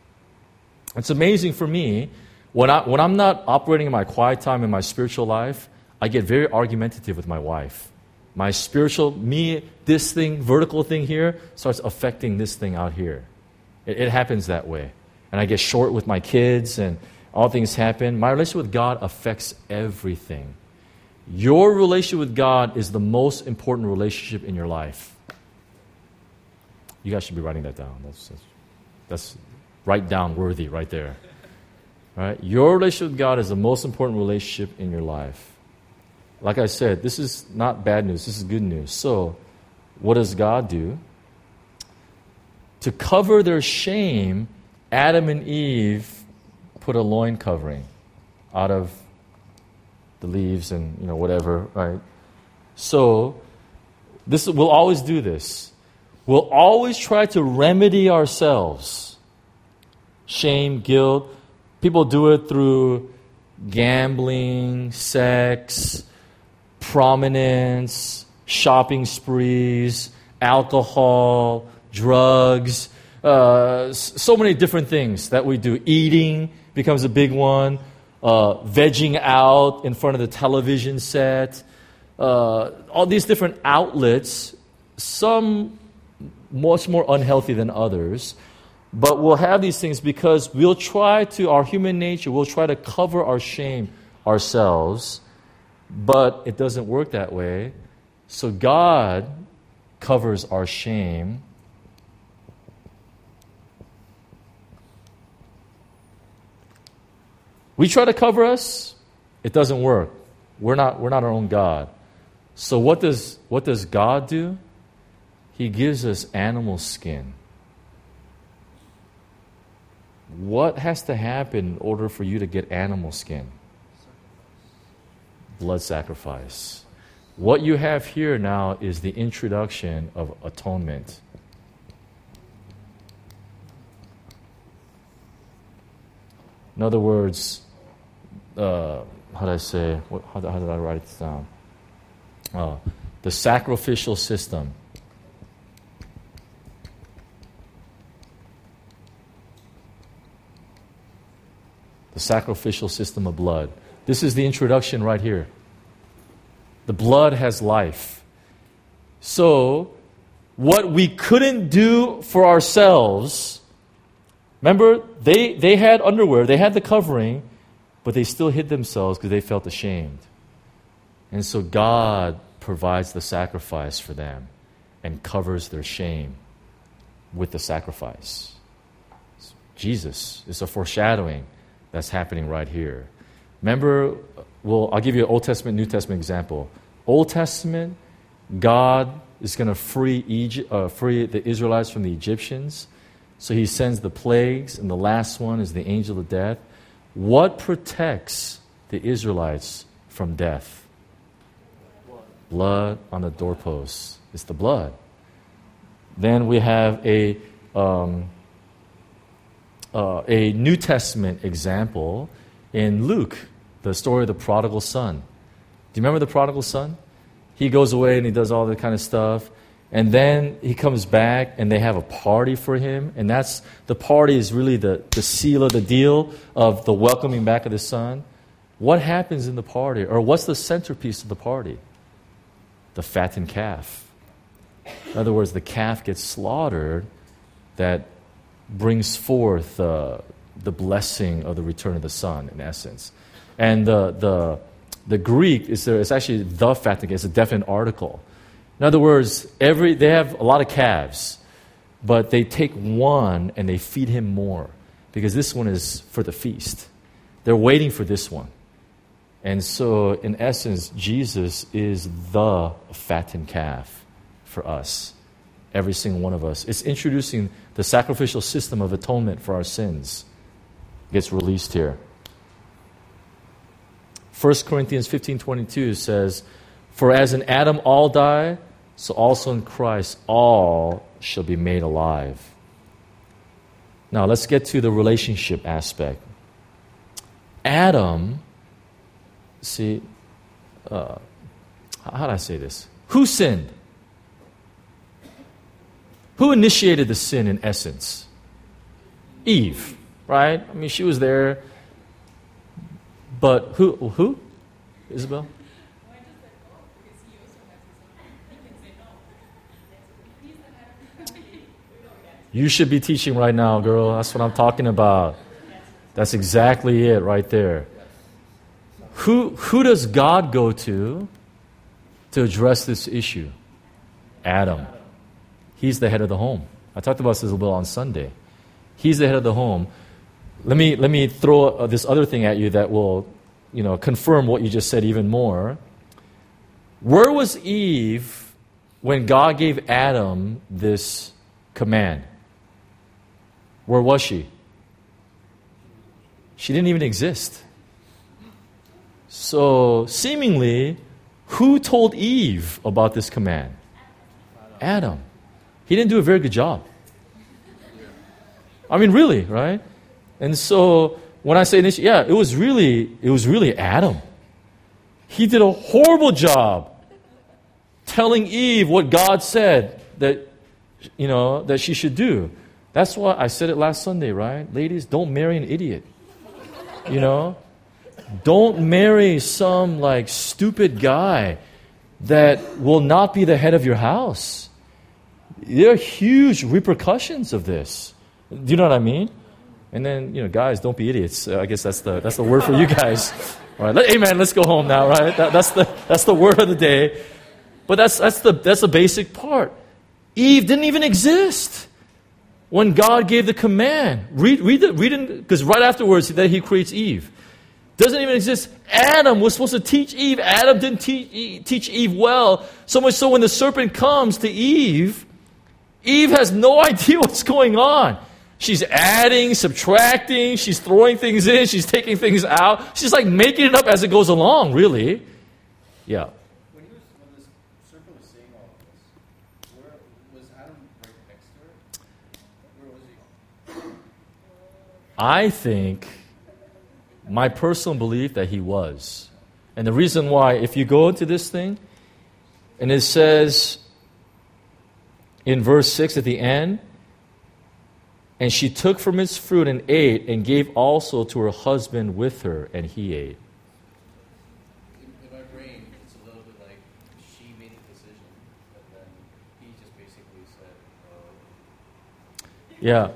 It's amazing for me, when, I, when I'm not operating in my quiet time in my spiritual life, I get very argumentative with my wife. My spiritual, me, this thing, vertical thing here, starts affecting this thing out here. It, it happens that way. And I get short with my kids, and all things happen. My relationship with God affects everything. Your relationship with God is the most important relationship in your life. You guys should be writing that down. That's, that's, that's write down worthy right there. All right? Your relationship with God is the most important relationship in your life. Like I said, this is not bad news. This is good news. So, what does God do? To cover their shame, Adam and Eve put a loin covering out of the leaves and, you know, whatever, right? So, this we'll always do this. We'll always try to remedy ourselves. Shame, guilt. People do it through gambling, sex, prominence, shopping sprees, alcohol, drugs, uh, so many different things that we do. Eating becomes a big one. Uh, vegging out in front of the television set. Uh, all these different outlets, some much more unhealthy than others. But we'll have these things because we'll try to, our human nature, we'll try to cover our shame ourselves. But it doesn't work that way. So God covers our shame. We try to cover us, it doesn't work. We're not, we're not our own God. So what does, what does God do? He gives us animal skin. What has to happen in order for you to get animal skin? Blood sacrifice. What you have here now is the introduction of atonement. In other words, uh, how did I say, what, how, how did I write it down? Uh, the sacrificial system. The sacrificial system of blood. This is the introduction right here. The blood has life. So, what we couldn't do for ourselves, remember, they, they had underwear, they had the covering, but they still hid themselves because they felt ashamed. And so God provides the sacrifice for them and covers their shame with the sacrifice. Jesus is a foreshadowing that's happening right here. Remember, well, I'll give you an Old Testament, New Testament example. Old Testament, God is going to free Egypt, uh, free the Israelites from the Egyptians. So he sends the plagues, and the last one is the angel of death. What protects the Israelites from death? Blood on the doorposts. It's the blood. Then we have a um, uh, a New Testament example in Luke, the story of the prodigal son. Do you remember the prodigal son? He goes away and he does all that kind of stuff. And then he comes back and they have a party for him. And that's the party is really the, the seal of the deal of the welcoming back of the son. What happens in the party? Or what's the centerpiece of the party? The fattened calf. In other words, the calf gets slaughtered that brings forth uh, the blessing of the return of the son, in essence. And the the the Greek is there. It's actually the fattened calf. It's a definite article. In other words, every they have a lot of calves, but they take one and they feed him more because this one is for the feast. They're waiting for this one. And so, in essence, Jesus is the fattened calf for us, every single one of us. It's introducing the sacrificial system of atonement for our sins. It gets released here. First Corinthians fifteen twenty-two says, "For as in Adam all die, so also in Christ all shall be made alive." Now let's get to the relationship aspect. Adam, see, uh, how do I say this? Who sinned? Who initiated the sin in essence? Eve, right? I mean, she was there. But who? Who? Isabel? You should be teaching right now, girl. That's what I'm talking about. That's exactly it right there. Who, who does God go to to address this issue? Adam. He's the head of the home. I talked about this a little bit on Sunday. He's the head of the home. Let me let me throw uh, this other thing at you that will, you know, confirm what you just said even more. Where was Eve when God gave Adam this command? Where was she? She didn't even exist. So, seemingly, who told Eve about this command? Adam. He didn't do a very good job. I mean, really, right? And so, when I say this, yeah, it was really, it was really Adam. He did a horrible job telling Eve what God said that, you know, that she should do. That's why I said it last Sunday, right? Ladies, don't marry an idiot. You know? Don't marry some, like, stupid guy that will not be the head of your house. There are huge repercussions of this. Do you know what I mean? And then, you know, guys, don't be idiots. Uh, I guess that's the that's the word for you guys. All right, let, amen. Let's go home now, right? That, that's the that's the word of the day. But that's that's the that's the basic part. Eve didn't even exist when God gave the command. Read read the, read it, because right afterwards that He creates Eve. Doesn't even exist. Adam was supposed to teach Eve. Adam didn't teach teach Eve well. So much so when the serpent comes to Eve, Eve has no idea what's going on. She's adding, subtracting, she's throwing things in, she's taking things out. She's like making it up as it goes along, really. Yeah. When he was when this serpent was saying all of this, where was Adam right next to her? Where was he? I think my personal belief that he was. And the reason why, if you go into this thing, and it says in verse six at the end, and she took from its fruit and ate, and gave also to her husband with her, and he ate. In, in my brain, it's a little bit like she made a decision, but then he just basically said, oh. Yeah.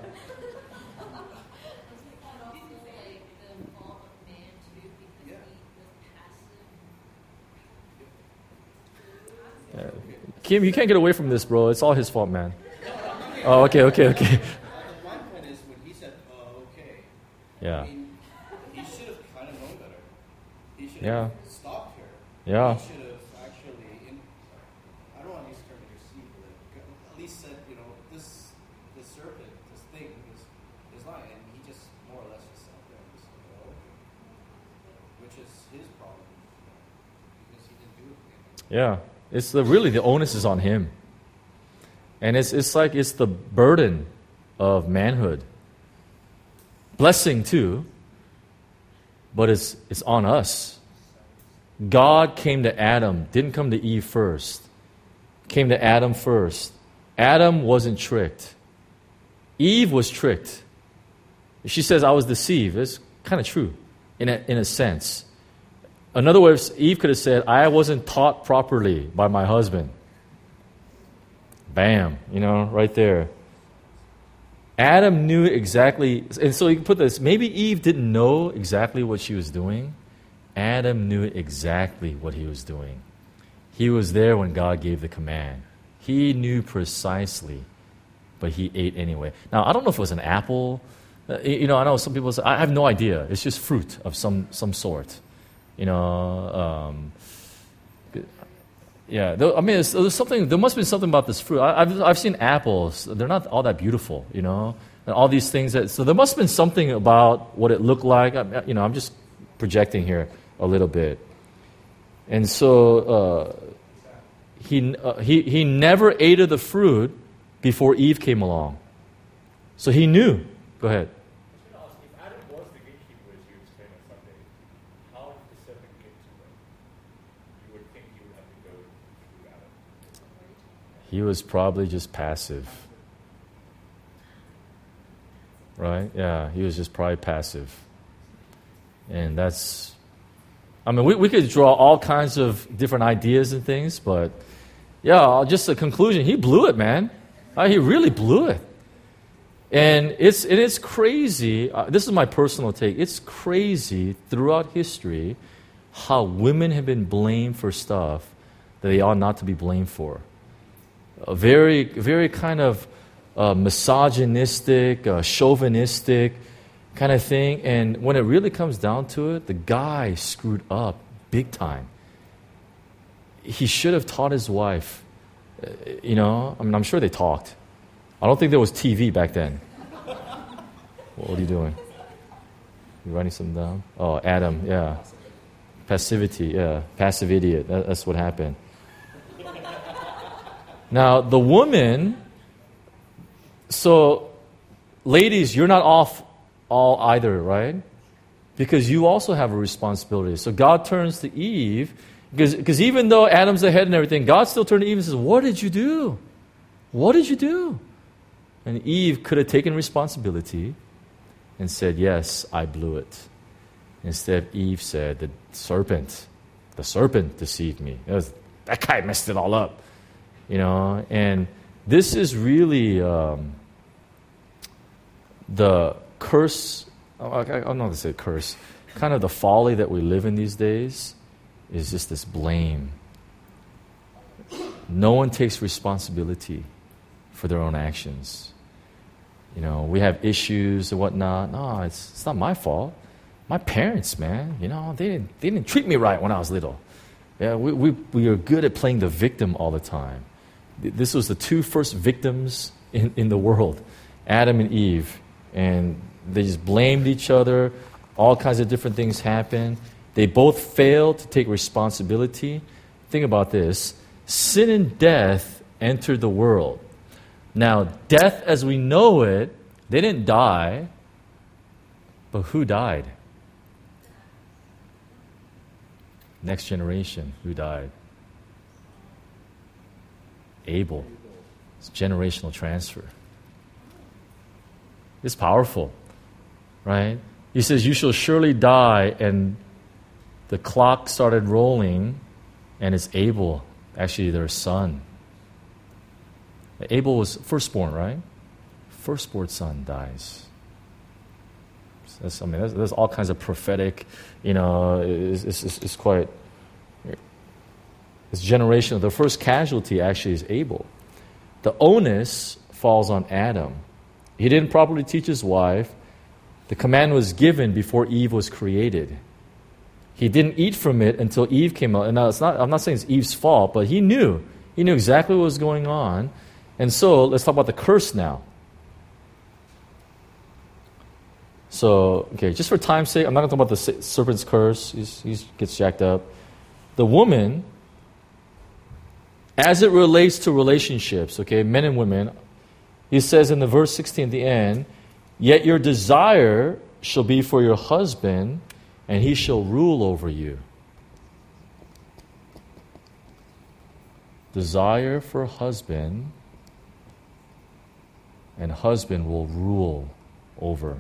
Kim, you can't get away from this, bro. It's all his fault, man. Oh, okay, okay, okay. My point is, when he said, oh, okay, Yeah. I mean, he should have kind of known better. He should Yeah. have stopped her. Yeah. He should have actually, in, I don't want to use the term intercede, but like, at least said, you know, this this serpent, this thing is, is lying. And he just more or less just sat there and just said, oh, okay. Which is his problem. Because he didn't do it. Yeah. It's the, really, the onus is on him. And it's it's like it's the burden of manhood. Blessing too, but it's it's on us. God came to Adam, didn't come to Eve first. Came to Adam first. Adam wasn't tricked. Eve was tricked. She says, I was deceived. It's kind of true, in a, in a sense. In other words, Eve could have said, I wasn't taught properly by my husband. Bam, you know, right there. Adam knew exactly, and so you can put this, maybe Eve didn't know exactly what she was doing. Adam knew exactly what he was doing. He was there when God gave the command. He knew precisely, but he ate anyway. Now, I don't know if it was an apple. Uh, you know, I know some people say, I have no idea. It's just fruit of some, some sort. You know, um, yeah. There, I mean, there's, there's something. There must be something about this fruit. I, I've I've seen apples. They're not all that beautiful. You know, and all these things. That, so there must have been something about what it looked like. I, you know, I'm just projecting here a little bit. And so uh, he uh, he he never ate of the fruit before Eve came along. So he knew. Go ahead. He was probably just passive. Right? Yeah, he was just probably passive. And that's, I mean, we, we could draw all kinds of different ideas and things, but yeah, just a conclusion. He blew it, man. Uh, he really blew it. And it's, it is crazy. Uh, this is my personal take. It's crazy throughout history how women have been blamed for stuff that they ought not to be blamed for. A very, very kind of uh, misogynistic, uh, chauvinistic kind of thing. And when it really comes down to it, the guy screwed up big time. He should have taught his wife. Uh, you know, I mean, I'm sure they talked. I don't think there was T V back then. What are you doing? You writing something down? Oh, Adam, yeah. Passivity, yeah. Passive idiot. That, that's what happened. Now, the woman, so, ladies, you're not off all either, right? Because you also have a responsibility. So God turns to Eve, because, because even though Adam's the head and everything, God still turned to Eve and says, what did you do? What did you do? And Eve could have taken responsibility and said, yes, I blew it. Instead, Eve said, the serpent, the serpent deceived me. It was, that guy messed it all up. You know, and this is really um, the curse, I don't know how to say curse, kind of the folly that we live in these days is just this blame. No one takes responsibility for their own actions. You know, we have issues and whatnot. No, it's, it's not my fault. My parents, man, you know, they didn't, they didn't treat me right when I was little. Yeah, we, we, we are good at playing the victim all the time. This was the two first victims in, in the world, Adam and Eve. And they just blamed each other. All kinds of different things happened. They both failed to take responsibility. Think about this. Sin and death entered the world. Now, death as we know it, they didn't die. But who died? Next generation, who died? Abel. It's generational transfer. It's powerful, right? He says, you shall surely die, and the clock started rolling, and it's Abel, actually their son. Abel was firstborn, right? Firstborn son dies. That's, I mean, there's, there's all kinds of prophetic, you know, it's, it's, it's quite, it's generational. The first casualty actually is Abel. The onus falls on Adam. He didn't properly teach his wife. The command was given before Eve was created. He didn't eat from it until Eve came out. And now it's not, I'm not saying it's Eve's fault, but he knew. He knew exactly what was going on. And so let's talk about the curse now. So, okay, just for time's sake, I'm not going to talk about the serpent's curse. He gets jacked up. The woman, as it relates to relationships, okay, men and women, he says in the verse sixteen at the end, yet your desire shall be for your husband, and he shall rule over you. Desire for husband, and husband will rule over.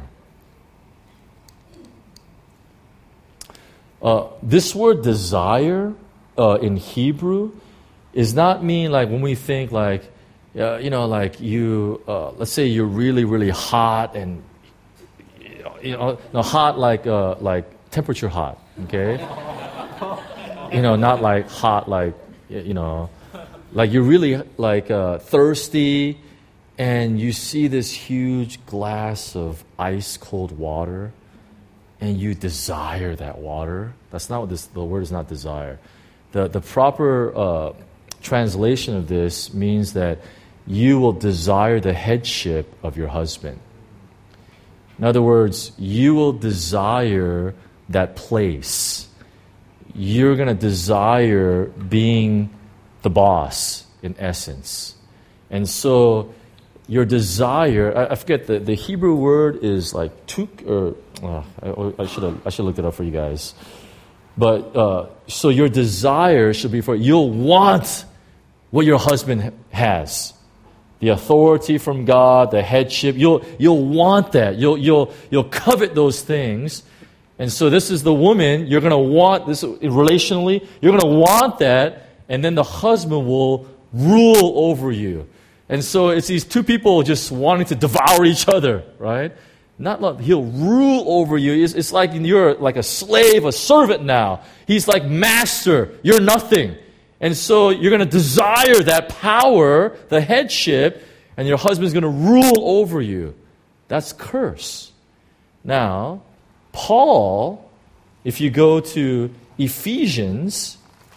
Uh, this word desire uh, in Hebrew is not mean like when we think like, uh, you know, like you, uh, let's say you're really, really hot and, you know, no, hot like, uh, like temperature hot, okay? You know, not like hot like, you know, like you're really like uh, thirsty and you see this huge glass of ice cold water and you desire that water. That's not what this, the word is not desire. The, the proper uh, translation of this means that you will desire the headship of your husband. In other words, you will desire that place. You're going to desire being the boss, in essence. And so your desire, I, I forget, the, the Hebrew word is like tuk, or oh, I, I should have I should have looked it up for you guys. But uh, so your desire should be for, you'll want what your husband has. The authority from God, the headship, you'll you'll want that. You'll you'll you'll covet those things. And so this is the woman, you're going to want this relationally, you're going to want that, and then the husband will rule over you. And so it's these two people just wanting to devour each other, right? Not like he'll rule over you. It's, it's like you're like a slave, a servant now. He's like master. You're nothing. And so you're going to desire that power, the headship, and your husband's going to rule over you. That's curse. Now, Paul, if you go to Ephesians,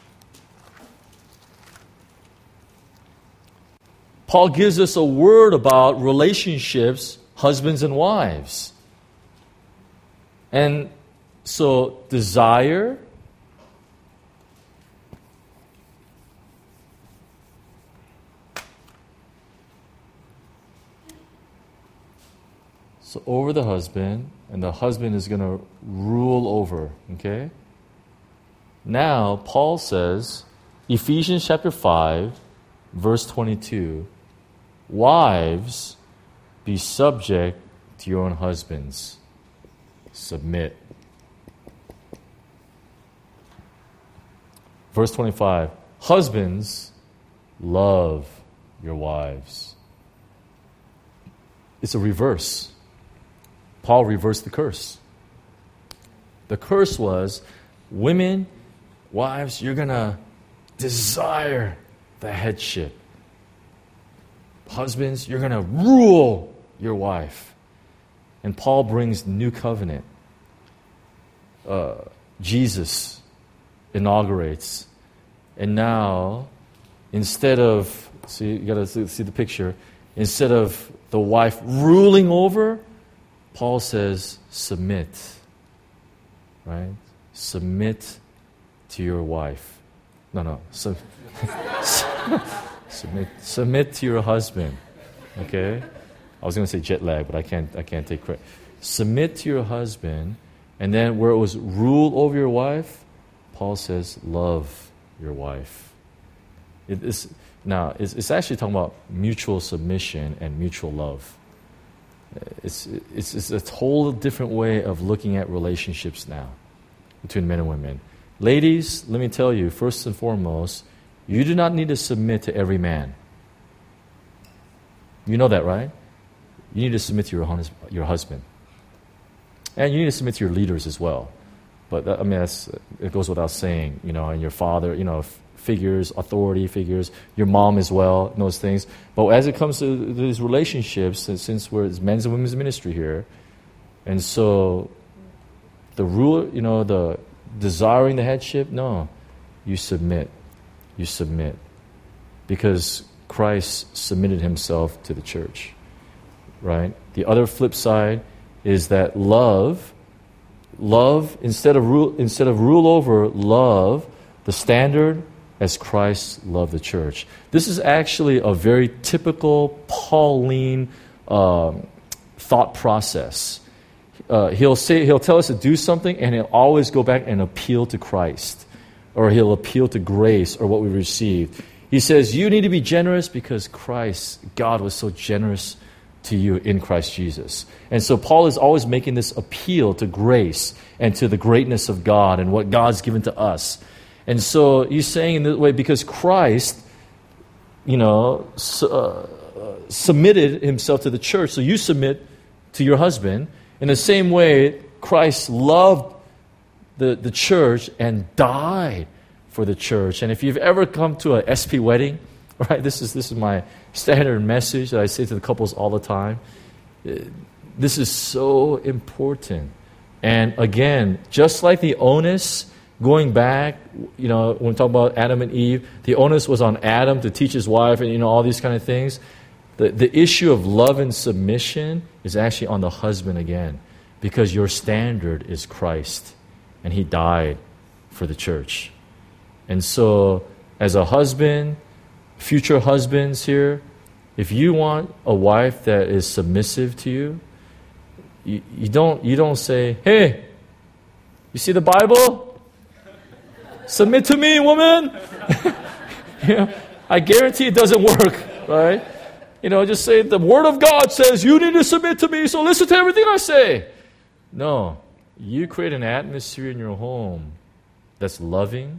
Paul gives us a word about relationships, husbands and wives. And so, desire, so over the husband, and the husband is going to rule over, okay? Now, Paul says, Ephesians chapter five, verse twenty-two, Wives, be subject to your own husbands. Submit. Verse twenty-five. Husbands, love your wives. It's a reverse. Paul reversed the curse. The curse was, women, wives, you're going to desire the headship. Husbands, you're going to rule your wife. And Paul brings new covenant. Uh, Jesus inaugurates. And now, instead of, see, you got to see the picture, instead of the wife ruling over, Paul says, submit. Right? Submit to your wife. No, no. Sub- submit, submit to your husband. Okay? I was going to say jet lag, but I can't. I can't take credit. Submit to your husband, and then where it was rule over your wife, Paul says, love your wife. It is now. It's, it's actually talking about mutual submission and mutual love. It's, it's it's a whole different way of looking at relationships now between men and women. Ladies, let me tell you, first and foremost, you do not need to submit to every man. You know that, right? You need to submit to your, hus- your husband. And you need to submit to your leaders as well. But, that, I mean, that's, it goes without saying, you know, and your father, you know, f- figures, authority figures, your mom as well, and those things. But as it comes to these relationships, since, since we're it's men's and women's ministry here, and so the rule, you know, the desiring the headship, no, you submit. You submit. Because Christ submitted himself to the church, right? The other flip side is that love, love, instead of rule, instead of rule over, love the standard as Christ loved the church. This is actually a very typical Pauline um, thought process. Uh, he'll say, he'll tell us to do something, and he'll always go back and appeal to Christ, or he'll appeal to grace or what we received. He says, you need to be generous because Christ, God was so generous to you in Christ Jesus. And so Paul is always making this appeal to grace and to the greatness of God and what God's given to us. And so he's saying in this way, because Christ, you know, uh, submitted himself to the church, so you submit to your husband. In the same way, Christ loved the, the church and died for the church. And if you've ever come to a S P wedding, right, this is this is my standard message that I say to the couples all the time. This is so important. And again, just like the onus, going back, you know, when we talk about Adam and Eve, the onus was on Adam to teach his wife and, you know, all these kind of things. The, the issue of love and submission is actually on the husband again, because your standard is Christ, and he died for the church. And so, as a husband, future husbands here, if you want a wife that is submissive to you, you, you don't you don't say, hey, you see the Bible? Submit to me, woman. You know, I guarantee it doesn't work, right? You know, just say the Word of God says you need to submit to me, so listen to everything I say. No, you create an atmosphere in your home that's loving.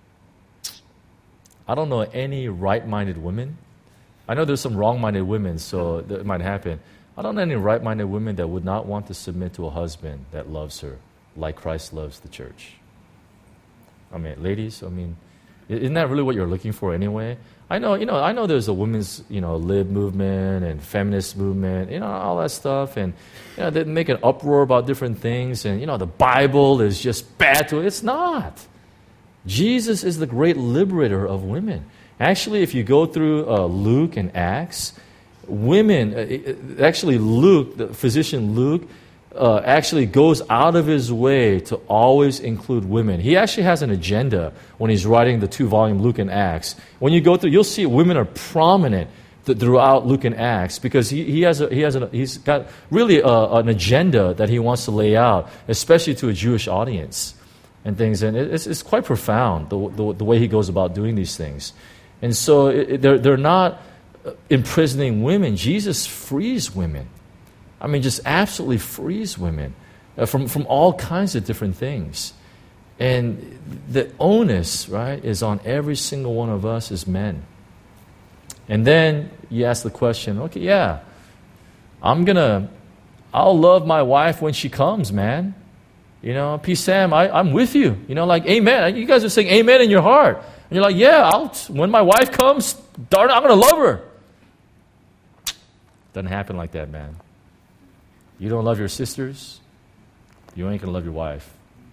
I don't know any right-minded women. I know there's some wrong-minded women, so that might happen. I don't know any right-minded women that would not want to submit to a husband that loves her like Christ loves the church. I mean, ladies, I mean, isn't that really what you're looking for anyway? I know, you know, I know there's a women's, you know, lib movement and feminist movement, you know, all that stuff, and you know, they make an uproar about different things, and you know, the Bible is just bad to it. It's not. Jesus is the great liberator of women. Actually, if you go through uh, Luke and Acts, women, uh, actually Luke, the physician Luke, uh, actually goes out of his way to always include women. He actually has an agenda when he's writing the two-volume Luke and Acts. When you go through, you'll see women are prominent th- throughout Luke and Acts because he, he has a, he has an, he's got really a, an agenda that he wants to lay out, especially to a Jewish audience and things. And it's, it's quite profound the, the, the way he goes about doing these things. And so it, they're, they're not imprisoning women. Jesus frees women. I mean, just absolutely frees women uh, from, from all kinds of different things. And the onus, right, is on every single one of us as men. And then you ask the question, okay, yeah, I'm going to, I'll love my wife when she comes, man. You know, P. Sam, I, I'm with you. You know, like, amen. You guys are saying amen in your heart. And you're like, yeah, I'll, when my wife comes, darn it, I'm going to love her. Doesn't happen like that, man. You don't love your sisters, you ain't going to love your wife.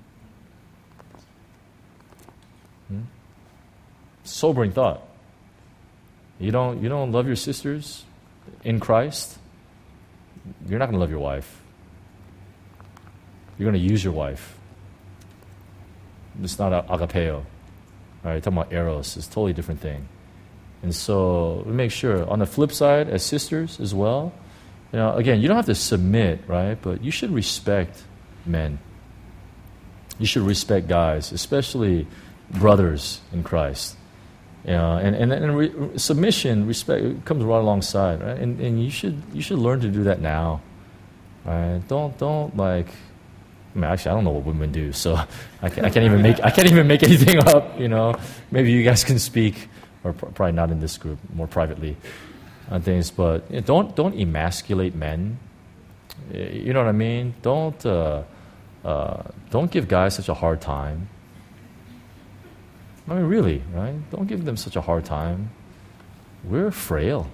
Hmm? Sobering thought. You don't, you don't love your sisters in Christ, you're not going to love your wife. You're going to use your wife. It's not agapeo. All right, talking about eros. It's a totally different thing. And so we make sure, on the flip side, as sisters as well, you know, again, you don't have to submit, right? But you should respect men. You should respect guys, especially brothers in Christ. You know, and and, and re- submission, respect comes right alongside, right? And and you should you should learn to do that now, right? Don't don't like. I mean, actually, I don't know what women do, so I can't, I can't even make I can't even make anything up. You know, maybe you guys can speak, or pr- probably not in this group, more privately, on things. But you know, don't don't emasculate men. You know what I mean? Don't uh, uh, don't give guys such a hard time. I mean, really, right? Don't give them such a hard time. We're frail.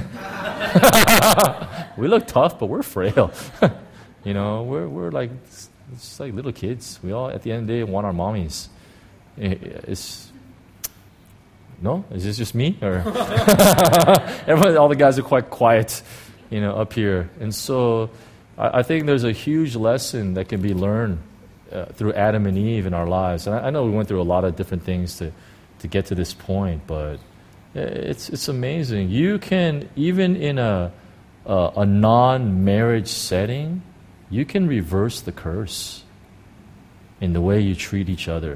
We look tough, but we're frail. You know, we're we're like it's like little kids. We all, at the end of the day, want our mommies. It's no, is this just me or everyone? All the guys are quite quiet, you know, up here, and so I, I think there's a huge lesson that can be learned Uh, through Adam and Eve in our lives. And I, I know we went through a lot of different things to, to get to this point, but it's it's amazing. You can, even in a, a, a non-marriage setting, you can reverse the curse in the way you treat each other,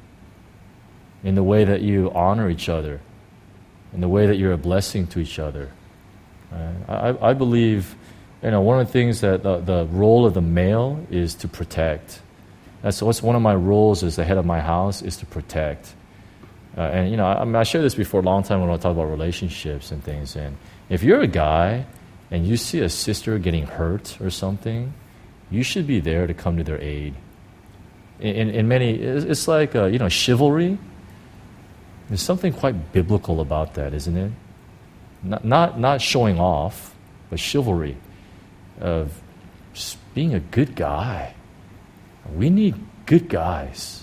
in the way that you honor each other, in the way that you're a blessing to each other. Uh, I, I believe, you know, one of the things that the, the role of the male is to protect. That's what's one of my roles as the head of my house is to protect. Uh, and, you know, I, I, mean, I shared this before a long time when I talk about relationships and things. And if you're a guy and you see a sister getting hurt or something, you should be there to come to their aid. In, in, in many, it's like, uh, you know, chivalry. There's something quite biblical about that, isn't it? Not, not, not showing off, but chivalry of just being a good guy. We need good guys.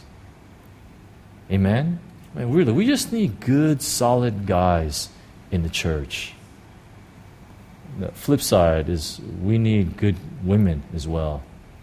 Amen? I mean, really, we just need good, solid guys in the church. The flip side is we need good women as well.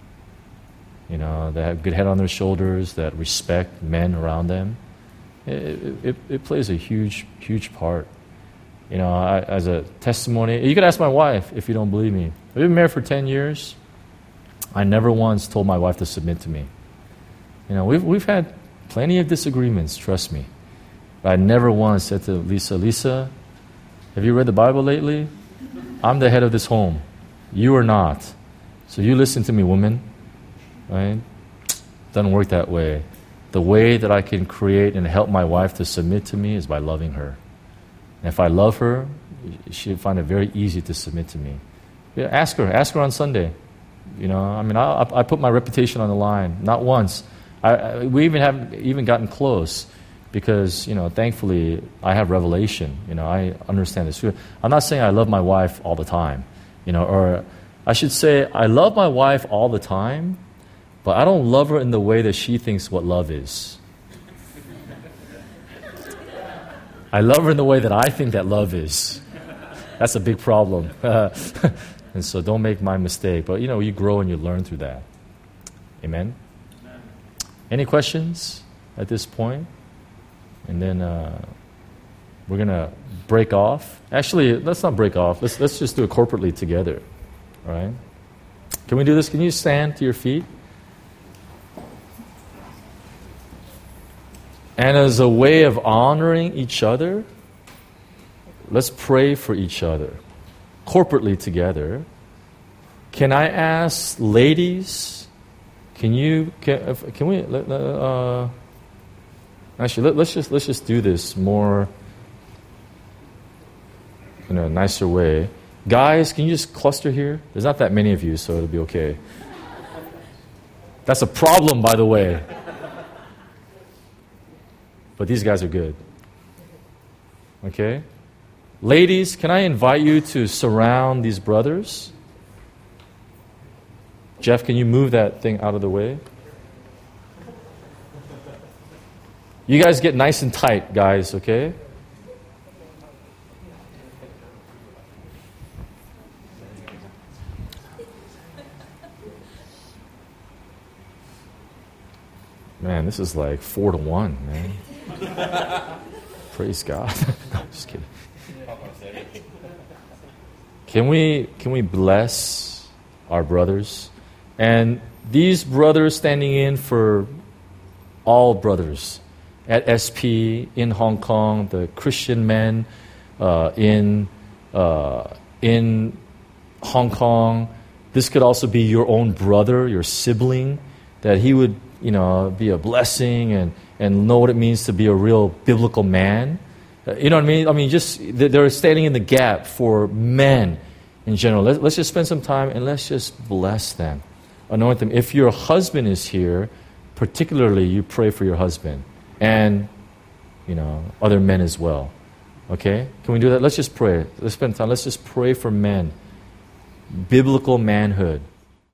You know, that have good head on their shoulders, that respect men around them. It, it, it plays a huge, huge part. You know, I, as a testimony, you could ask my wife if you don't believe me. I've been married for ten years. I never once told my wife to submit to me. You know, we've we've had plenty of disagreements, trust me. But I never once said to Lisa, Lisa, have you read the Bible lately? I'm the head of this home. You are not. So you listen to me, woman. Right? Doesn't work that way. The way that I can create and help my wife to submit to me is by loving her. And if I love her, she'll find it very easy to submit to me. Yeah, ask her. Ask her on Sunday. You know, I mean, I, I put my reputation on the line. Not once. I, I, we even have even gotten close because, you know, thankfully I have revelation. You know, I understand this. I'm not saying I love my wife all the time, you know, or I should say I love my wife all the time, but I don't love her in the way that she thinks what love is. I love her in the way that I think that love is. That's a big problem. And so don't make my mistake. But, you know, you grow and you learn through that. Amen? Amen. Any questions at this point? And then uh, we're going to break off. Actually, let's not break off. Let's, let's just do it corporately together. All right? Can we do this? Can you stand to your feet? And as a way of honoring each other, let's pray for each other, corporately together. Can I ask ladies, can you, can, can we, uh, actually, let, let's just let's just do this more in a nicer way. Guys, can you just cluster here? There's not that many of you, so it'll be okay. That's a problem, by the way. But these guys are good. Okay? Ladies, can I invite you to surround these brothers? Jeff, can you move that thing out of the way? You guys get nice and tight, guys, okay? Man, this is like four to one, man. Praise God. No, I'm just kidding. Can we can we bless our brothers? And these brothers standing in for all brothers at S P, in Hong Kong, the Christian men uh, in uh, in Hong Kong. This could also be your own brother, your sibling, that he would, you know, be a blessing and, and know what it means to be a real biblical man. Uh, you know what I mean? I mean, just they're standing in the gap for men in general. Let, let's just spend some time and let's just bless them, anoint them. If your husband is here, particularly you pray for your husband and, you know, other men as well. Okay? Can we do that? Let's just pray. Let's spend time. Let's just pray for men. Biblical manhood.